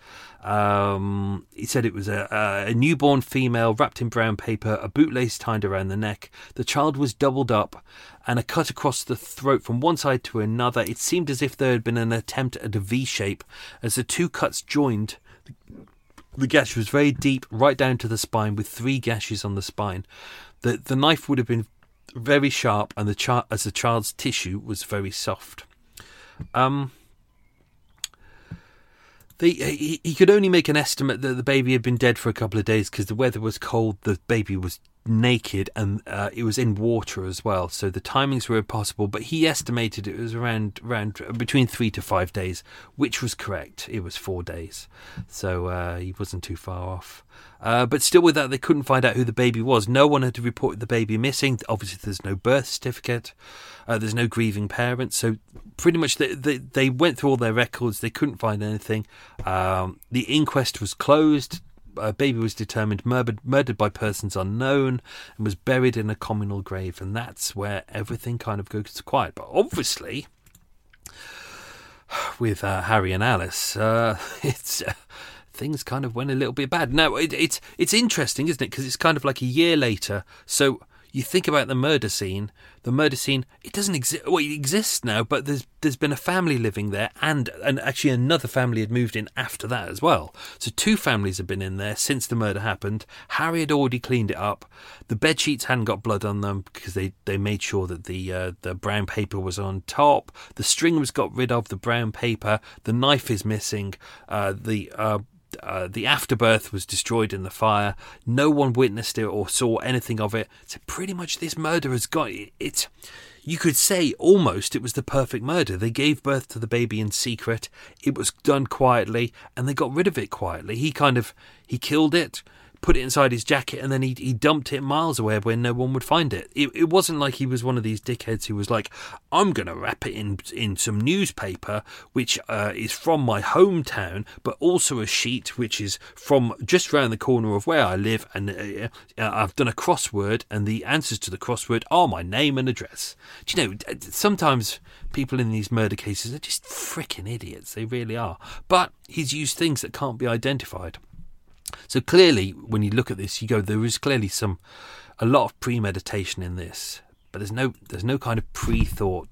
Um, he said it was a, a, a newborn female wrapped in brown paper, a bootlace tied around the neck. The child was doubled up and a cut across the throat from one side to another. It seemed as if there had been an attempt at a V shape as the two cuts joined. The gash was very deep, right down to the spine, with three gashes on the spine. The the knife would have been very sharp, and the chi- as the child's tissue was very soft. Um, the, he, he could only make an estimate that the baby had been dead for a couple of days because the weather was cold, the baby was naked, and uh, it was in water as well, so the timings were impossible, but he estimated it was around around between three to five days, which was correct. It was four days, so uh, he wasn't too far off. Uh, but still, with that, they couldn't find out who the baby was. No one had reported the baby missing. Obviously, there's no birth certificate. Uh, there's no grieving parents. So pretty much they, they, they went through all their records. They couldn't find anything. Um, the inquest was closed. A baby was determined murdered, murdered by persons unknown and was buried in a communal grave. And that's where everything kind of goes quiet. But obviously, with uh, Harry and Alice, uh, it's... Uh, things kind of went a little bit bad. Now, it, it's it's interesting, isn't it? Because it's kind of like a year later. So you think about the murder scene. The murder scene, it doesn't exist. Well, it exists now, but there's there's been a family living there, and and actually another family had moved in after that as well. So two families have been in there since the murder happened. Harry had already cleaned it up. The bed sheets hadn't got blood on them because they, they made sure that the uh, the brown paper was on top. The string was got rid of. The brown paper. The knife is missing. Uh, the uh, Uh, the afterbirth was destroyed in the fire. No one witnessed it or saw anything of it. So pretty much this murder has got it. it you could say almost it was the perfect murder. They gave birth to the baby in secret. It was done quietly, and they got rid of it quietly. He kind of he killed it, put it inside his jacket, and then he he dumped it miles away where no one would find it. It, it wasn't like he was one of these dickheads who was like, I'm going to wrap it in in some newspaper, which uh, is from my hometown, but also a sheet which is from just round the corner of where I live, and uh, I've done a crossword, and the answers to the crossword are my name and address. Do you know, sometimes people in these murder cases are just freaking idiots. They really are. But he's used things that can't be identified. So clearly, when you look at this, you go, there is clearly some, a lot of premeditation in this, but there's no, there's no kind of pre-thought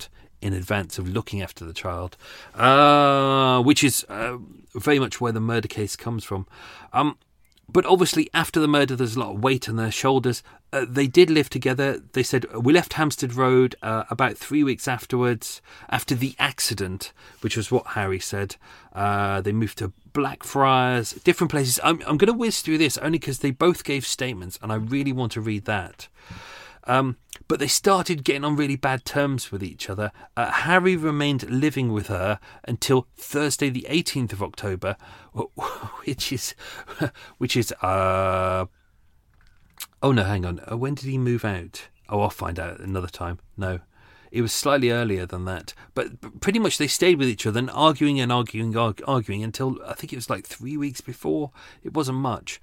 in advance of looking after the child, uh, which is uh, very much where the murder case comes from. Um, but obviously, after the murder, there's a lot of weight on their shoulders. Uh, they did live together. They said, we left Hampstead Road uh, about three weeks afterwards, after the accident, which was what Harry said. Uh, they moved to Blackfriars, different places. I'm, I'm going to whiz through this only because they both gave statements, and I really want to read that. Um, but they started getting on really bad terms with each other. Uh, Harry remained living with her until Thursday, the eighteenth of October, which is, which is, uh, oh no, hang on. Uh, when did he move out? Oh, I'll find out another time. No, it was slightly earlier than that. But pretty much they stayed with each other and arguing and arguing, arg- arguing until I think it was like three weeks before. It wasn't much.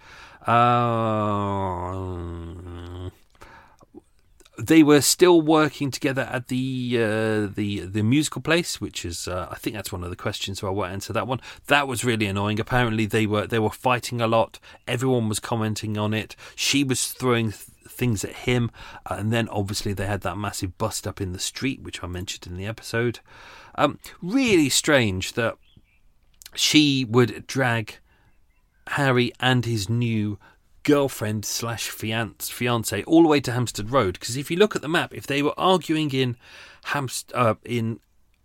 Uh, They were still working together at the uh, the the musical place, which is uh, I think that's one of the questions, so I won't answer that one. That was really annoying. Apparently they were they were fighting a lot. Everyone was commenting on it. She was throwing th- things at him, uh, and then obviously they had that massive bust up in the street, which I mentioned in the episode. Um, really strange that she would drag Harry and his new girlfriend slash fiance fiance all the way to Hampstead Road, because if you look at the map, if they were arguing in Hampstead uh, in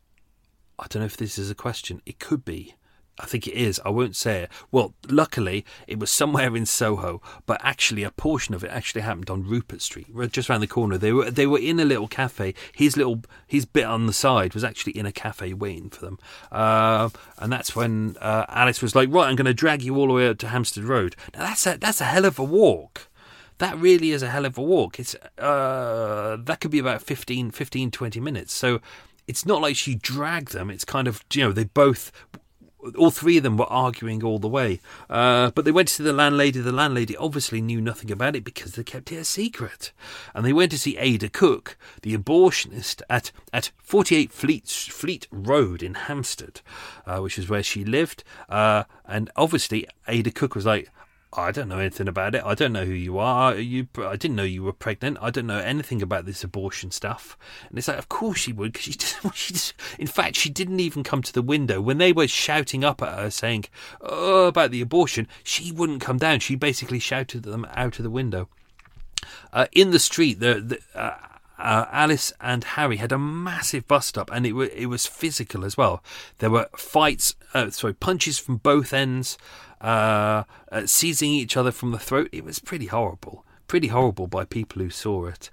I don't know if this is a question, it could be, I think it is, I won't say it. Well, luckily it was somewhere in Soho, but actually a portion of it actually happened on Rupert Street, just around the corner. They were they were in a little cafe. His little his bit on the side was actually in a cafe waiting for them, uh, and that's when uh, Alice was like, right, I'm going to drag you all the way up to Hampstead Road. Now that's a that's a hell of a walk. That really is a hell of a walk. It's uh, that could be about fifteen, twenty minutes. So it's not like she dragged them. It's kind of, you know, they both, all three of them were arguing all the way. Uh, but they went to the landlady. The landlady obviously knew nothing about it because they kept it a secret. And they went to see Ada Cook, the abortionist, at, at forty-eight Fleet Fleet Road in Hampstead, uh, which is where she lived. Uh, and obviously Ada Cook was like, I don't know anything about it. I don't know who you are. You, I didn't know you were pregnant. I don't know anything about this abortion stuff. And it's like, of course she would, because she just, she just, in fact, she didn't even come to the window when they were shouting up at her, saying, "Oh, about the abortion." She wouldn't come down. She basically shouted them out of the window. Uh, in the street, the, the uh, Uh, Alice and Harry had a massive bust up, and it, w- it was physical as well. There were fights, uh, sorry, punches from both ends, uh, uh, seizing each other from the throat. It was pretty horrible, pretty horrible by people who saw it.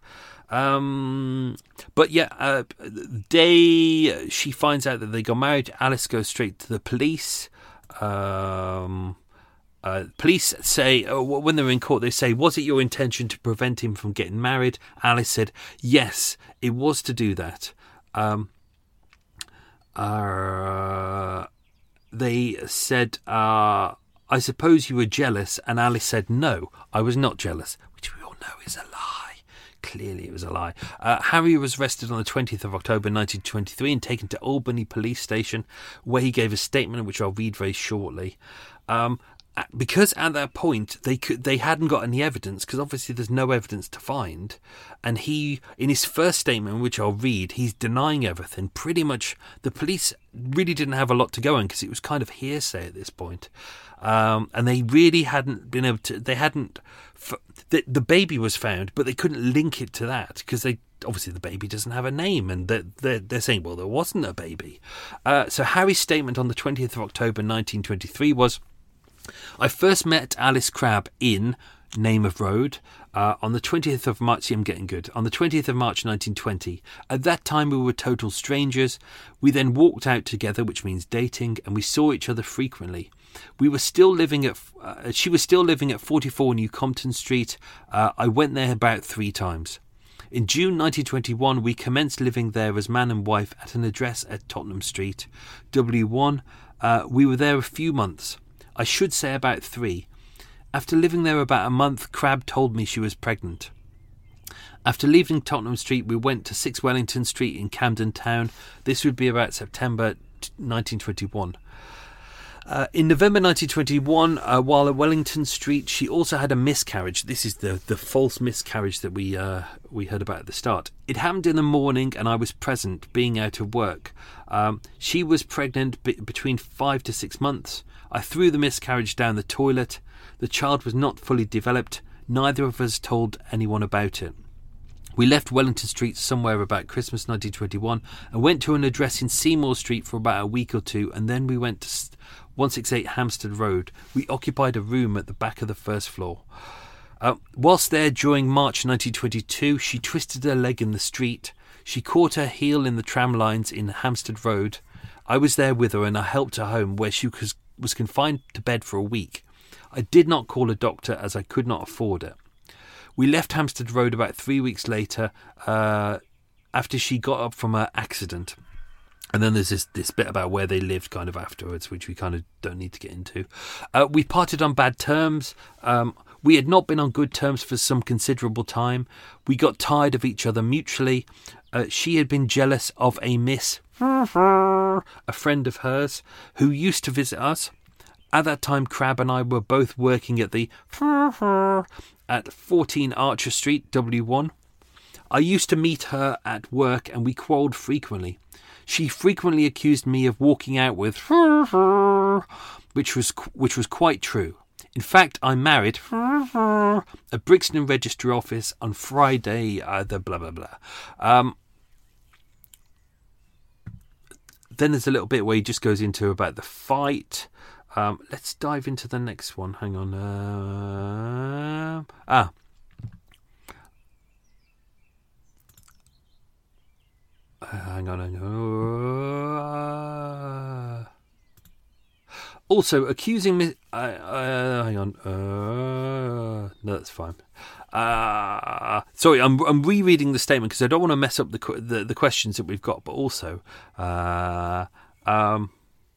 Um, but yeah, uh, they, she finds out that they got married. Alice goes straight to the police. Um, Uh, police say, uh, when they were in court, they say, was it your intention to prevent him from getting married? Alice said, yes, it was to do that. Um, uh, they said, uh, I suppose you were jealous. And Alice said, no, I was not jealous, which we all know is a lie. Clearly it was a lie. Uh, Harry was arrested on the twentieth of October nineteen twenty-three and taken to Albany Police Station, where he gave a statement, which I'll read very shortly. Um, Because at that point they could, they hadn't got any evidence, because obviously there's no evidence to find, and he, in his first statement, which I'll read, he's denying everything. Pretty much, the police really didn't have a lot to go on because it was kind of hearsay at this point, um, and they really hadn't been able to. They hadn't. The, the baby was found, but they couldn't link it to that because they. Obviously, the baby doesn't have a name, and they're, they're, they're saying, well, there wasn't a baby. Uh, so Harry's statement on the twentieth of October nineteen twenty-three was, I first met Alice Crabb in Name of Road uh, on the twentieth of March. See, I'm getting good. On the twentieth of March nineteen twenty. At that time, we were total strangers. We then walked out together, which means dating, and we saw each other frequently. We were still living at. Uh, she was still living at forty-four New Compton Street. Uh, I went there about three times. In June nineteen twenty-one, we commenced living there as man and wife at an address at Tottenham Street, W one. Uh, we were there a few months. I should say about three. After living there about a month, Crabb told me she was pregnant. After leaving Tottenham Street, we went to six Wellington Street in Camden Town. This would be about September nineteen twenty-one. Uh, in November nineteen twenty-one, uh, while at Wellington Street, she also had a miscarriage. This is the, the false miscarriage that we uh, we heard about at the start. It happened in the morning, and I was present, being out of work. Um, she was pregnant b- between five to six months. I threw the miscarriage down the toilet. The child was not fully developed. Neither of us told anyone about it. We left Wellington Street somewhere about Christmas nineteen twenty-one and went to an address in Seymour Street for about a week or two, and then we went to one sixty-eight Hampstead Road. We occupied a room at the back of the first floor. Uh, whilst there during March nineteen twenty-two, she twisted her leg in the street. She caught her heel in the tram lines in Hampstead Road. I was there with her and I helped her home, where she was, was confined to bed for a week. I did not call a doctor as I could not afford it. We left Hampstead Road about three weeks later uh, after she got up from her accident. And then there's this, this bit about where they lived kind of afterwards, which we kind of don't need to get into. Uh, we parted on bad terms. Um, we had not been on good terms for some considerable time. We got tired of each other mutually. Uh, she had been jealous of a Miss, a friend of hers, who used to visit us. At that time, Crab and I were both working at the at fourteen Archer Street, W one. I used to meet her at work and we quarrelled frequently. She frequently accused me of walking out with which was which was quite true. In fact, I married at Brixton Registry Office on Friday, uh, the blah, blah, blah. Um, then there's a little bit where he just goes into about the fight. Um, let's dive into the next one. Hang on. Uh, ah. Uh, hang on. Hang on. Uh, also, accusing me. Uh, uh, hang on. Uh, no, that's fine. Uh, sorry, I'm I'm rereading the statement because I don't want to mess up the, the the questions that we've got, but also. Uh, um,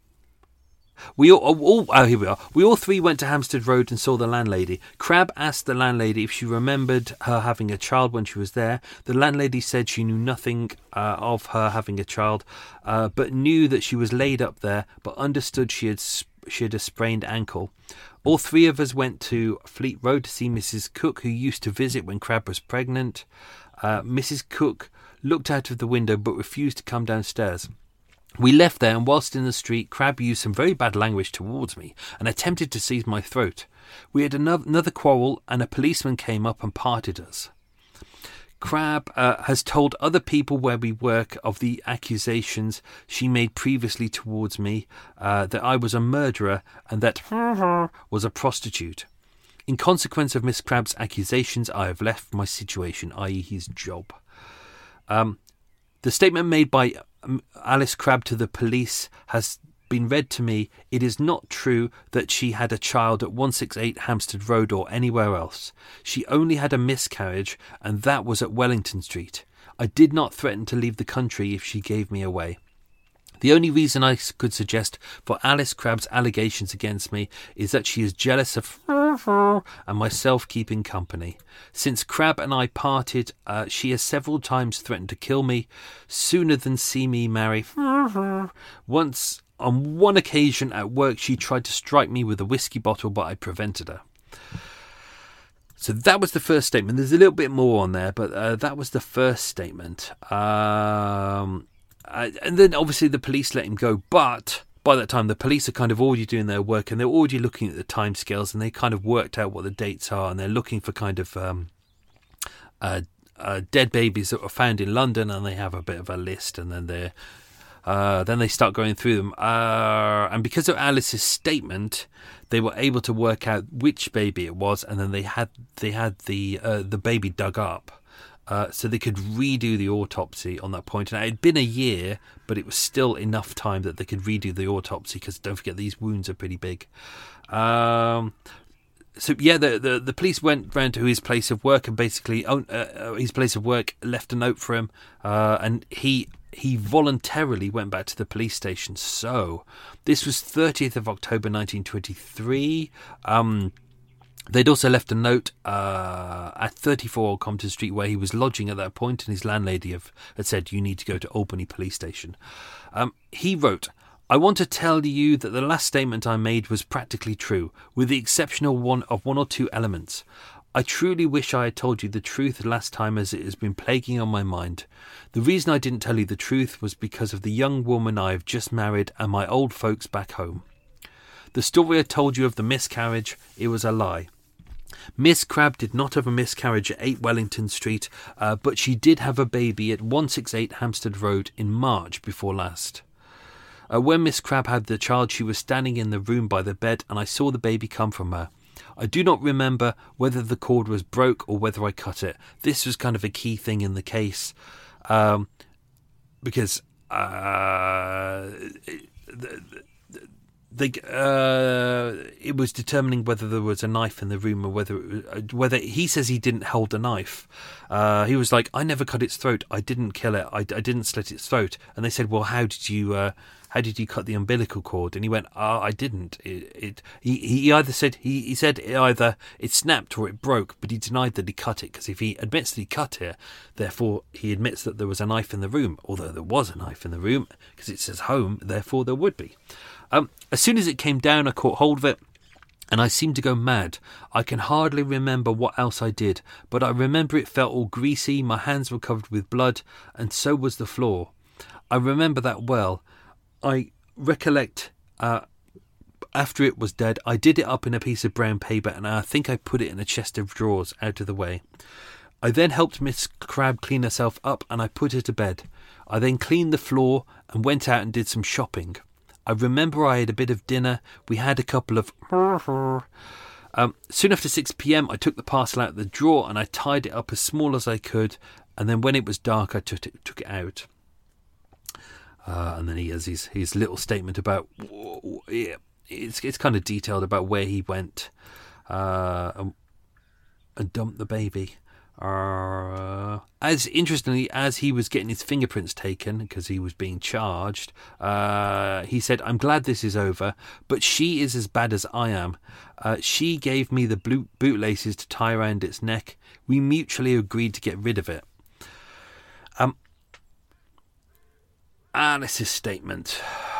We all, all oh, here we are. We all three went to Hampstead Road and saw the landlady. Crab asked the landlady if she remembered her having a child when she was there. The landlady said she knew nothing uh, of her having a child, uh, but knew that she was laid up there, but understood she had she had a sprained ankle. All three of us went to Fleet Road to see Missus Cook, who used to visit when Crab was pregnant. Uh, Missus Cook looked out of the window but refused to come downstairs. We left there, and whilst in the street, Crab used some very bad language towards me and attempted to seize my throat. We had another quarrel, and a policeman came up and parted us. Crab uh, has told other people where we work of the accusations she made previously towards me, uh, that I was a murderer and that was a prostitute. In consequence of Miss Crab's accusations, I have left my situation, that is his job. Um, the statement made by Alice Crab to the police has been read to me. It is not true that she had a child at one sixty-eight Hampstead Road or anywhere else. She only had a miscarriage, and that was at Wellington Street. I did not threaten to leave the country if she gave me away. The only reason I could suggest for Alice Crab's allegations against me is that she is jealous of and myself keeping company. Since Crab and I parted, uh, she has several times threatened to kill me sooner than see me marry. Once, on one occasion at work, she tried to strike me with a whiskey bottle, but I prevented her. So that was the first statement. There's a little bit more on there, but uh, that was the first statement. Um... Uh, and then obviously the police let him go, but by that time the police are kind of already doing their work and they're already looking at the timescales and they kind of worked out what the dates are and they're looking for kind of um, uh, uh, dead babies that were found in London, and they have a bit of a list, and then they uh, then they start going through them. Uh, and because of Alice's statement, they were able to work out which baby it was, and then they had they had the uh, the baby dug up. Uh, so they could redo the autopsy on that point. And it had been a year, but it was still enough time that they could redo the autopsy, because don't forget, these wounds are pretty big. Um, so, yeah, the, the the police went round to his place of work and basically, uh, uh, his place of work left a note for him. Uh, and he he voluntarily went back to the police station. So this was thirtieth of October nineteen twenty-three. Um They'd also left a note uh, at thirty-four Old Compton Street, where he was lodging at that point, and his landlady have, had said, you need to go to Albany Police Station. Um, he wrote, I want to tell you that the last statement I made was practically true, with the exception of one, of one or two elements. I truly wish I had told you the truth last time, as it has been plaguing on my mind. The reason I didn't tell you the truth was because of the young woman I have just married and my old folks back home. The story I told you of the miscarriage, it was a lie. Miss Crabbe did not have a miscarriage at eight Wellington Street, uh, but she did have a baby at one sixty-eight Hampstead Road in March before last. Uh, when Miss Crabbe had the child, she was standing in the room by the bed, and I saw the baby come from her. I do not remember whether the cord was broke or whether I cut it. This was kind of a key thing in the case, um, because uh, the, the, uh, it was determining whether there was a knife in the room or whether it was, whether he says he didn't hold a knife. Uh, he was like, I never cut its throat. I didn't kill it. I, I didn't slit its throat. And they said, well, how did you? Uh, How did you cut the umbilical cord? And he went, oh, I didn't. It, it, he, he either said, he, he said it either it snapped or it broke, but he denied that he cut it, because if he admits that he cut it, therefore he admits that there was a knife in the room, although there was a knife in the room, because it says home, therefore there would be. Um, as soon as it came down, I caught hold of it, and I seemed to go mad. I can hardly remember what else I did, but I remember it felt all greasy, my hands were covered with blood, and so was the floor. I remember that well. I recollect uh, after it was dead, I did it up in a piece of brown paper, and I think I put it in a chest of drawers out of the way. I then helped Miss Crabbe clean herself up, and I put her to bed. I then cleaned the floor and went out and did some shopping. I remember I had a bit of dinner. We had a couple of... Um, soon after six p.m, I took the parcel out of the drawer and I tied it up as small as I could, and then when it was dark, I took it, took it out. Uh, and then he has his, his little statement about, yeah, it's it's kind of detailed about where he went uh, and, and dumped the baby. Uh, as interestingly, as he was getting his fingerprints taken, because he was being charged, uh, he said, I'm glad this is over, but she is as bad as I am. Uh, she gave me the blue bootlaces to tie around its neck. We mutually agreed to get rid of it. Um. Alice's statement.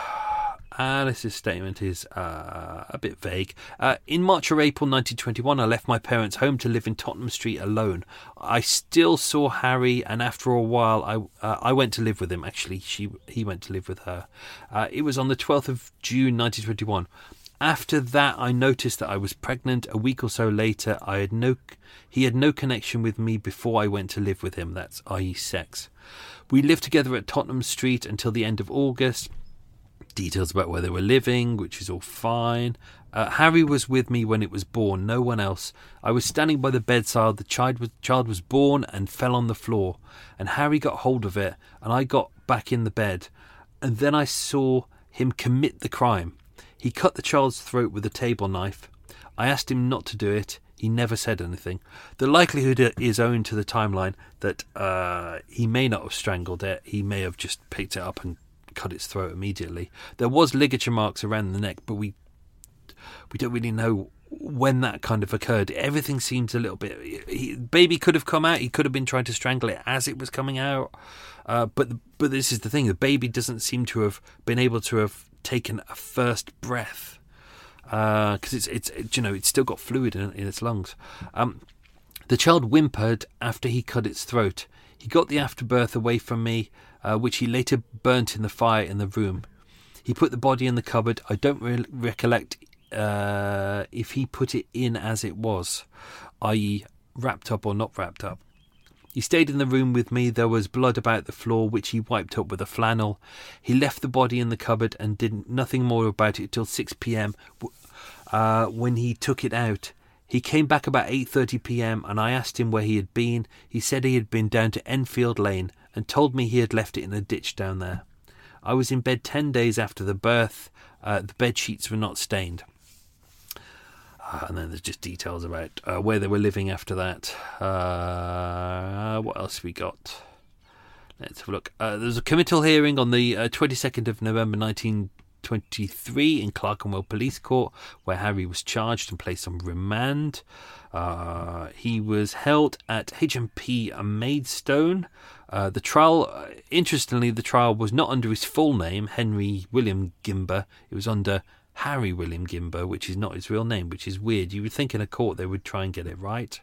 Alice's statement is uh, a bit vague. Uh, in March or April nineteen twenty-one, I left my parents' home to live in Tottenham Street alone. I still saw Harry, and after a while, I uh, I went to live with him. Actually, she he went to live with her. Uh, it was on the twelfth of June nineteen twenty-one. After that, I noticed that I was pregnant. A week or so later, I had no he had no connection with me before I went to live with him. That's that is sex. We lived together at Tottenham Street until the end of August. Details about where they were living, which is all fine. Uh, Harry was with me when it was born, no one else. I was standing by the bedside. The child was, child was born and fell on the floor, and Harry got hold of it, and I got back in the bed. And then I saw him commit the crime. He cut the child's throat with a table knife. I asked him not to do it. He never said anything. The likelihood is owing to the timeline that uh, he may not have strangled it. He may have just picked it up and cut its throat immediately. There was ligature marks around the neck, but we we don't really know when that kind of occurred. Everything seems a little bit... He, baby could have come out. He could have been trying to strangle it as it was coming out. Uh, but but this is the thing. The baby doesn't seem to have been able to have taken a first breath. Because uh, it's, it's it, you know, it's still got fluid in, in its lungs. Um, the child whimpered after he cut its throat. He got the afterbirth away from me, uh, which he later burnt in the fire in the room. He put the body in the cupboard. I don't re- recollect uh, if he put it in as it was, that is wrapped up or not wrapped up. He stayed in the room with me. There was blood about the floor, which he wiped up with a flannel. He left the body in the cupboard and did nothing more about it till six p.m, uh, when he took it out. He came back about eight thirty p.m, and I asked him where he had been. He said he had been down to Enfield Lane and told me he had left it in a ditch down there. I was in bed ten days after the birth. Uh, the bed sheets were not stained. Uh, and then there's just details about uh, where they were living after that. Uh, what else we got? Let's have a look. Uh, there was a committal hearing on the uh, twenty-second of November nineteen twenty-three in Clerkenwell Police Court, where Harry was charged and placed on remand. Uh, he was held at H M P Maidstone. Uh, the trial, uh, interestingly, the trial was not under his full name, Henry William Gimber. It was under Harry William Gimber, which is not his real name, which is weird. You would think in a court they would try and get it right.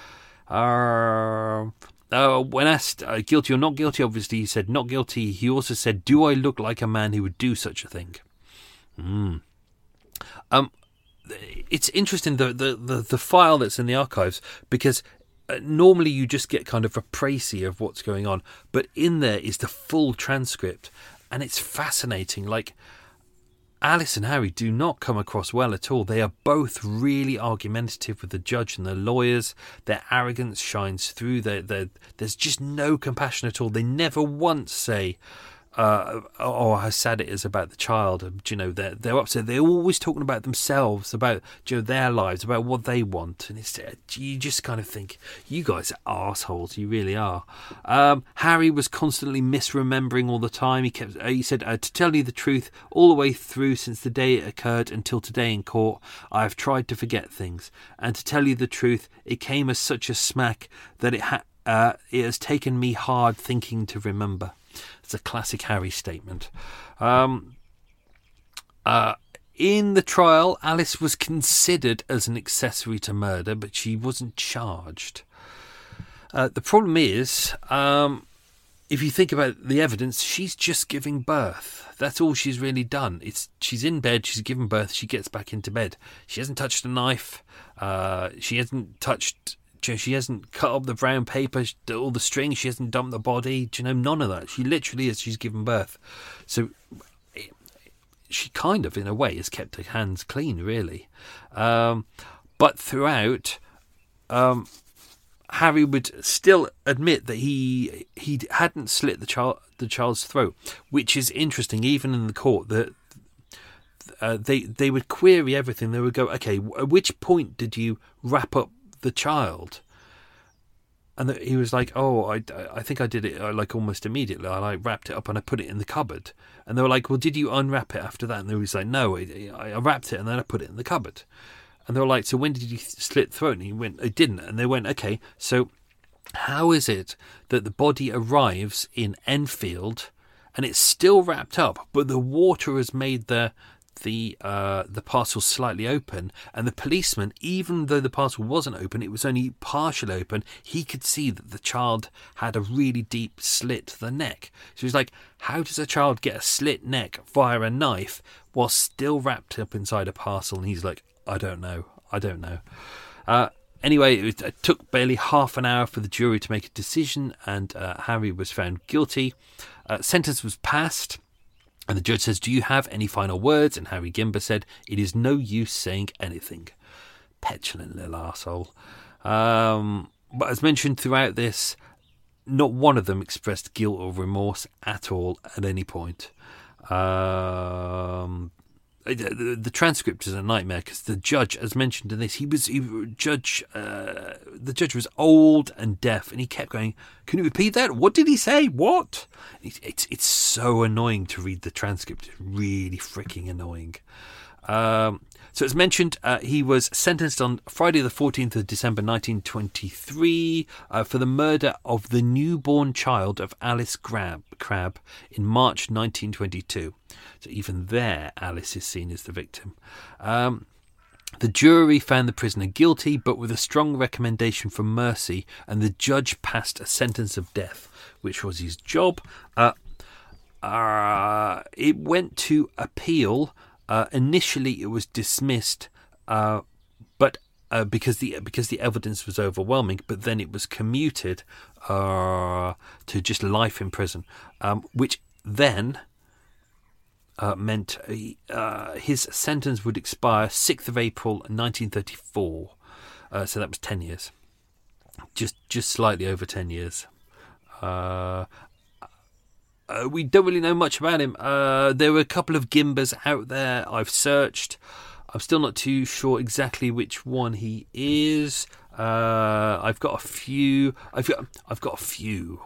Uh, uh, when asked uh, guilty or not guilty, obviously he said not guilty. He also said, "Do I look like a man who would do such a thing?" Mm. Um, it's interesting, the, the, the, the file that's in the archives, because uh, normally you just get kind of a précis of what's going on, but in there is the full transcript, and it's fascinating. Like, Alice and Harry do not come across well at all. They are both really argumentative with the judge and the lawyers. Their arrogance shines through. They're, they're, there's just no compassion at all. They never once say, uh, oh, how sad it is about the child. You know, they're, they're upset. They're always talking about themselves, about, you know, their lives, about what they want. And it's, you just kind of think, you guys are arseholes. You really are. Um, Harry was constantly misremembering all the time. He kept, he said, uh, to tell you the truth, all the way through since the day it occurred until today in court, I have tried to forget things. And to tell you the truth, it came as such a smack that it, ha- uh, it has taken me hard thinking to remember. It's a classic Harry statement. Um, uh, in the trial, Alice was considered as an accessory to murder, but she wasn't charged. Uh, the problem is, um, if you think about the evidence, she's just giving birth. That's all she's really done. It's she's in bed, she's given birth, she gets back into bed. She hasn't touched a knife. Uh, she hasn't touched... She hasn't cut up the brown paper, all the string. She hasn't dumped the body. Do you know, none of that. She literally is. She's given birth. So she kind of, in a way, has kept her hands clean, really. Um, but throughout, um, Harry would still admit that he he hadn't slit the child the child's throat, which is interesting. Even in the court, that uh, they they would query everything. They would go, okay, at which point did you wrap up the child? And the, he was like, oh, I, I think I did it uh, like almost immediately. I like wrapped it up and I put it in the cupboard. And they were like, well, did you unwrap it after that? And he was like, no, I, I wrapped it and then I put it in the cupboard. And they were like, so when did you slit the throat? And he went, I didn't. And they went, okay, so how is it that the body arrives in Enfield and it's still wrapped up, but the water has made the the uh, the parcel slightly open, and the policeman, even though the parcel wasn't open, it was only partially open, he could see that the child had a really deep slit to the neck. So he's like, how does a child get a slit neck via a knife while still wrapped up inside a parcel? And he's like, I don't know, I don't know. Uh, anyway, it, it took barely half an hour for the jury to make a decision, and uh, Harry was found guilty. Uh, sentence was passed. And the judge says, do you have any final words? And Harry Gimber said, it is no use saying anything. Petulant little arsehole. Um, but as mentioned throughout this, not one of them expressed guilt or remorse at all at any point. Um, the, the transcript is a nightmare because the judge, as mentioned in this, he was he, judge. Uh, the judge was old and deaf, and he kept going, "Can you repeat that? What did he say? What?" It's it's, it's so annoying to read the transcript. It's really freaking annoying. Um, so as mentioned, uh, he was sentenced on Friday the fourteenth of December nineteen twenty-three uh, for the murder of the newborn child of Alice Crabbe, Crabbe in March nineteen twenty-two. So even there, Alice is seen as the victim. Um, the jury found the prisoner guilty, but with a strong recommendation for mercy, and the judge passed a sentence of death, which was his job. Uh, uh, it went to appeal. Uh, initially, it was dismissed, uh, but uh, because the because the evidence was overwhelming. But then it was commuted uh, to just life in prison, um, which then uh, meant uh, his sentence would expire sixth of April nineteen thirty-four. Uh, so that was ten years, just just slightly over ten years. Uh, Uh, we don't really know much about him. Uh, there were a couple of Gimbers out there I've searched. I'm still not too sure exactly which one he is. Uh, I've got a few. I've got. I've got a few.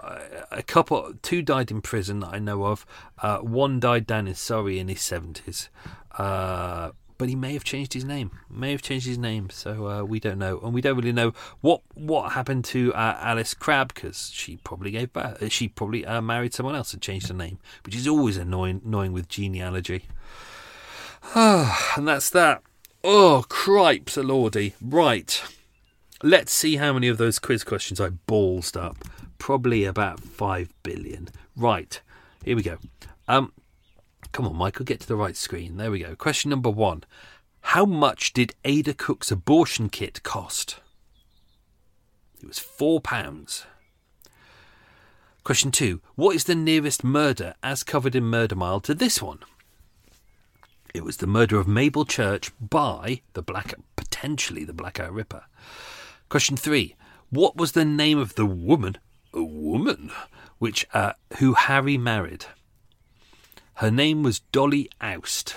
a couple, two died in prison that I know of. Uh, one died down in Surrey in his seventies. Uh, but he may have changed his name. May have changed his name, so uh, we don't know. And we don't really know what what happened to uh, Alice Crabb, because she probably gave birth. She probably uh, married someone else and changed her name, which is always annoying, annoying with genealogy. And that's that. Oh, cripes a lordy. Right. Let's see how many of those quiz questions I ballsed up. Probably about five billion. Right. Here we go. Um, come on, Michael, get to the right screen. There we go. Question number one. How much did Ada Cook's abortion kit cost? It was four pounds. Question two. What is the nearest murder as covered in Murder Mile to this one? It was the murder of Mabel Church by the Black, potentially the Blackout Ripper. Question three. What was the name of the woman, a woman, which uh, who Harry married? Her name was Dolly Oust.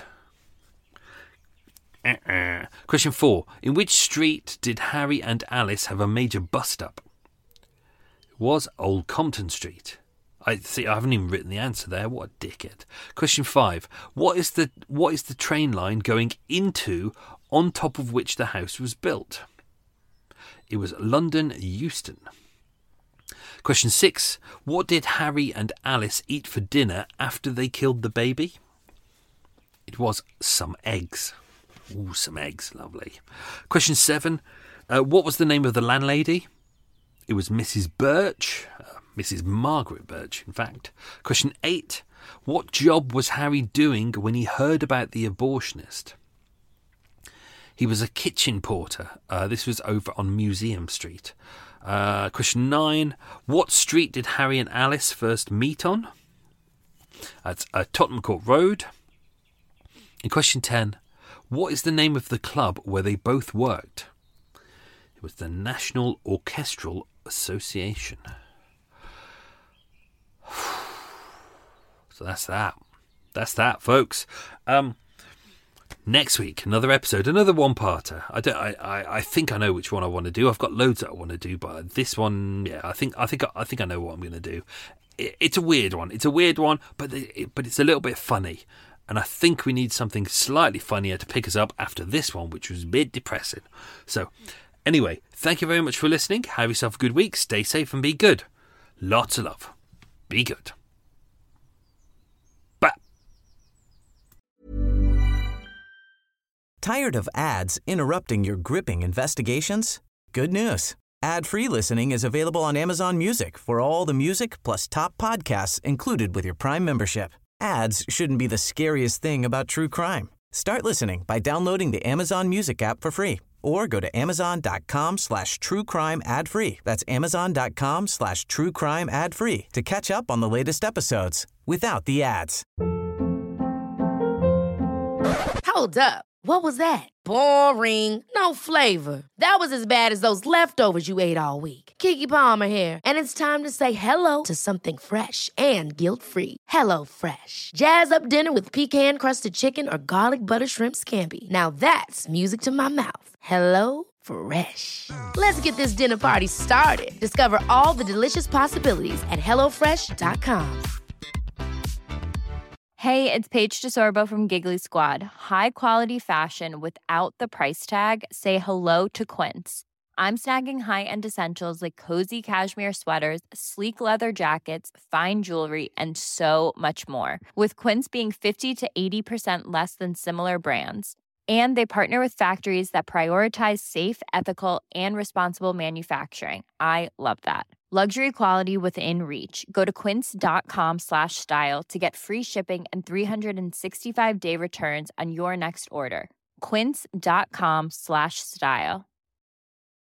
Uh-uh. Question four. In which street did Harry and Alice have a major bust-up? It was Old Compton Street. I see. I haven't even written the answer there. What a dickhead. Question five. What is the what is the train line going into, on top of which the house was built? It was London Euston. Question six. What did Harry and Alice eat for dinner after they killed the baby? It was some eggs. Ooh, some eggs. Lovely. Question seven. Uh, what was the name of the landlady? It was Missus Birch. Uh, Missus Margaret Birch, in fact. Question eight. What job was Harry doing when he heard about the abortionist? He was a kitchen porter. Uh, this was over on Museum Street. Uh, question nine. What street did Harry and Alice first meet on? That's uh, Tottenham Court Road. And question ten. What is the name of the club where they both worked? It was the National Orchestral Association. So that's that. That's that, folks. Um, next week, another episode, another one-parter. I don't. I, I, I think I know which one I want to do. I've got loads that I want to do, but this one, yeah, I think. I think. I think I know what I'm going to do. It, it's a weird one. It's a weird one, but it, but it's a little bit funny. And I think we need something slightly funnier to pick us up after this one, which was a bit depressing. So, anyway, thank you very much for listening. Have yourself a good week. Stay safe and be good. Lots of love. Be good. Bye. Tired of ads interrupting your gripping investigations? Good news. Ad-free listening is available on Amazon Music for all the music plus top podcasts included with your Prime membership. Ads shouldn't be the scariest thing about true crime. Start listening by downloading the Amazon Music app for free or go to amazon.com slash true crime ad free. That's amazon.com slash true crime ad free to catch up on the latest episodes without the ads. Hold up. What was that? Boring. No flavor. That was as bad as those leftovers you ate all week. Keke Palmer here. And it's time to say hello to something fresh and guilt-free. Hello Fresh. Jazz up dinner with pecan-crusted chicken or garlic butter shrimp scampi. Now that's music to my mouth. Hello Fresh. Let's get this dinner party started. Discover all the delicious possibilities at hello fresh dot com. Hey, it's Paige DeSorbo from Giggly Squad. High quality fashion without the price tag. Say hello to Quince. I'm snagging high-end essentials like cozy cashmere sweaters, sleek leather jackets, fine jewelry, and so much more. With Quince being fifty to eighty percent less than similar brands. And they partner with factories that prioritize safe, ethical, and responsible manufacturing. I love that. Luxury quality within reach. Go to quince.com slash style to get free shipping and three sixty-five day returns on your next order. Quince.com slash style.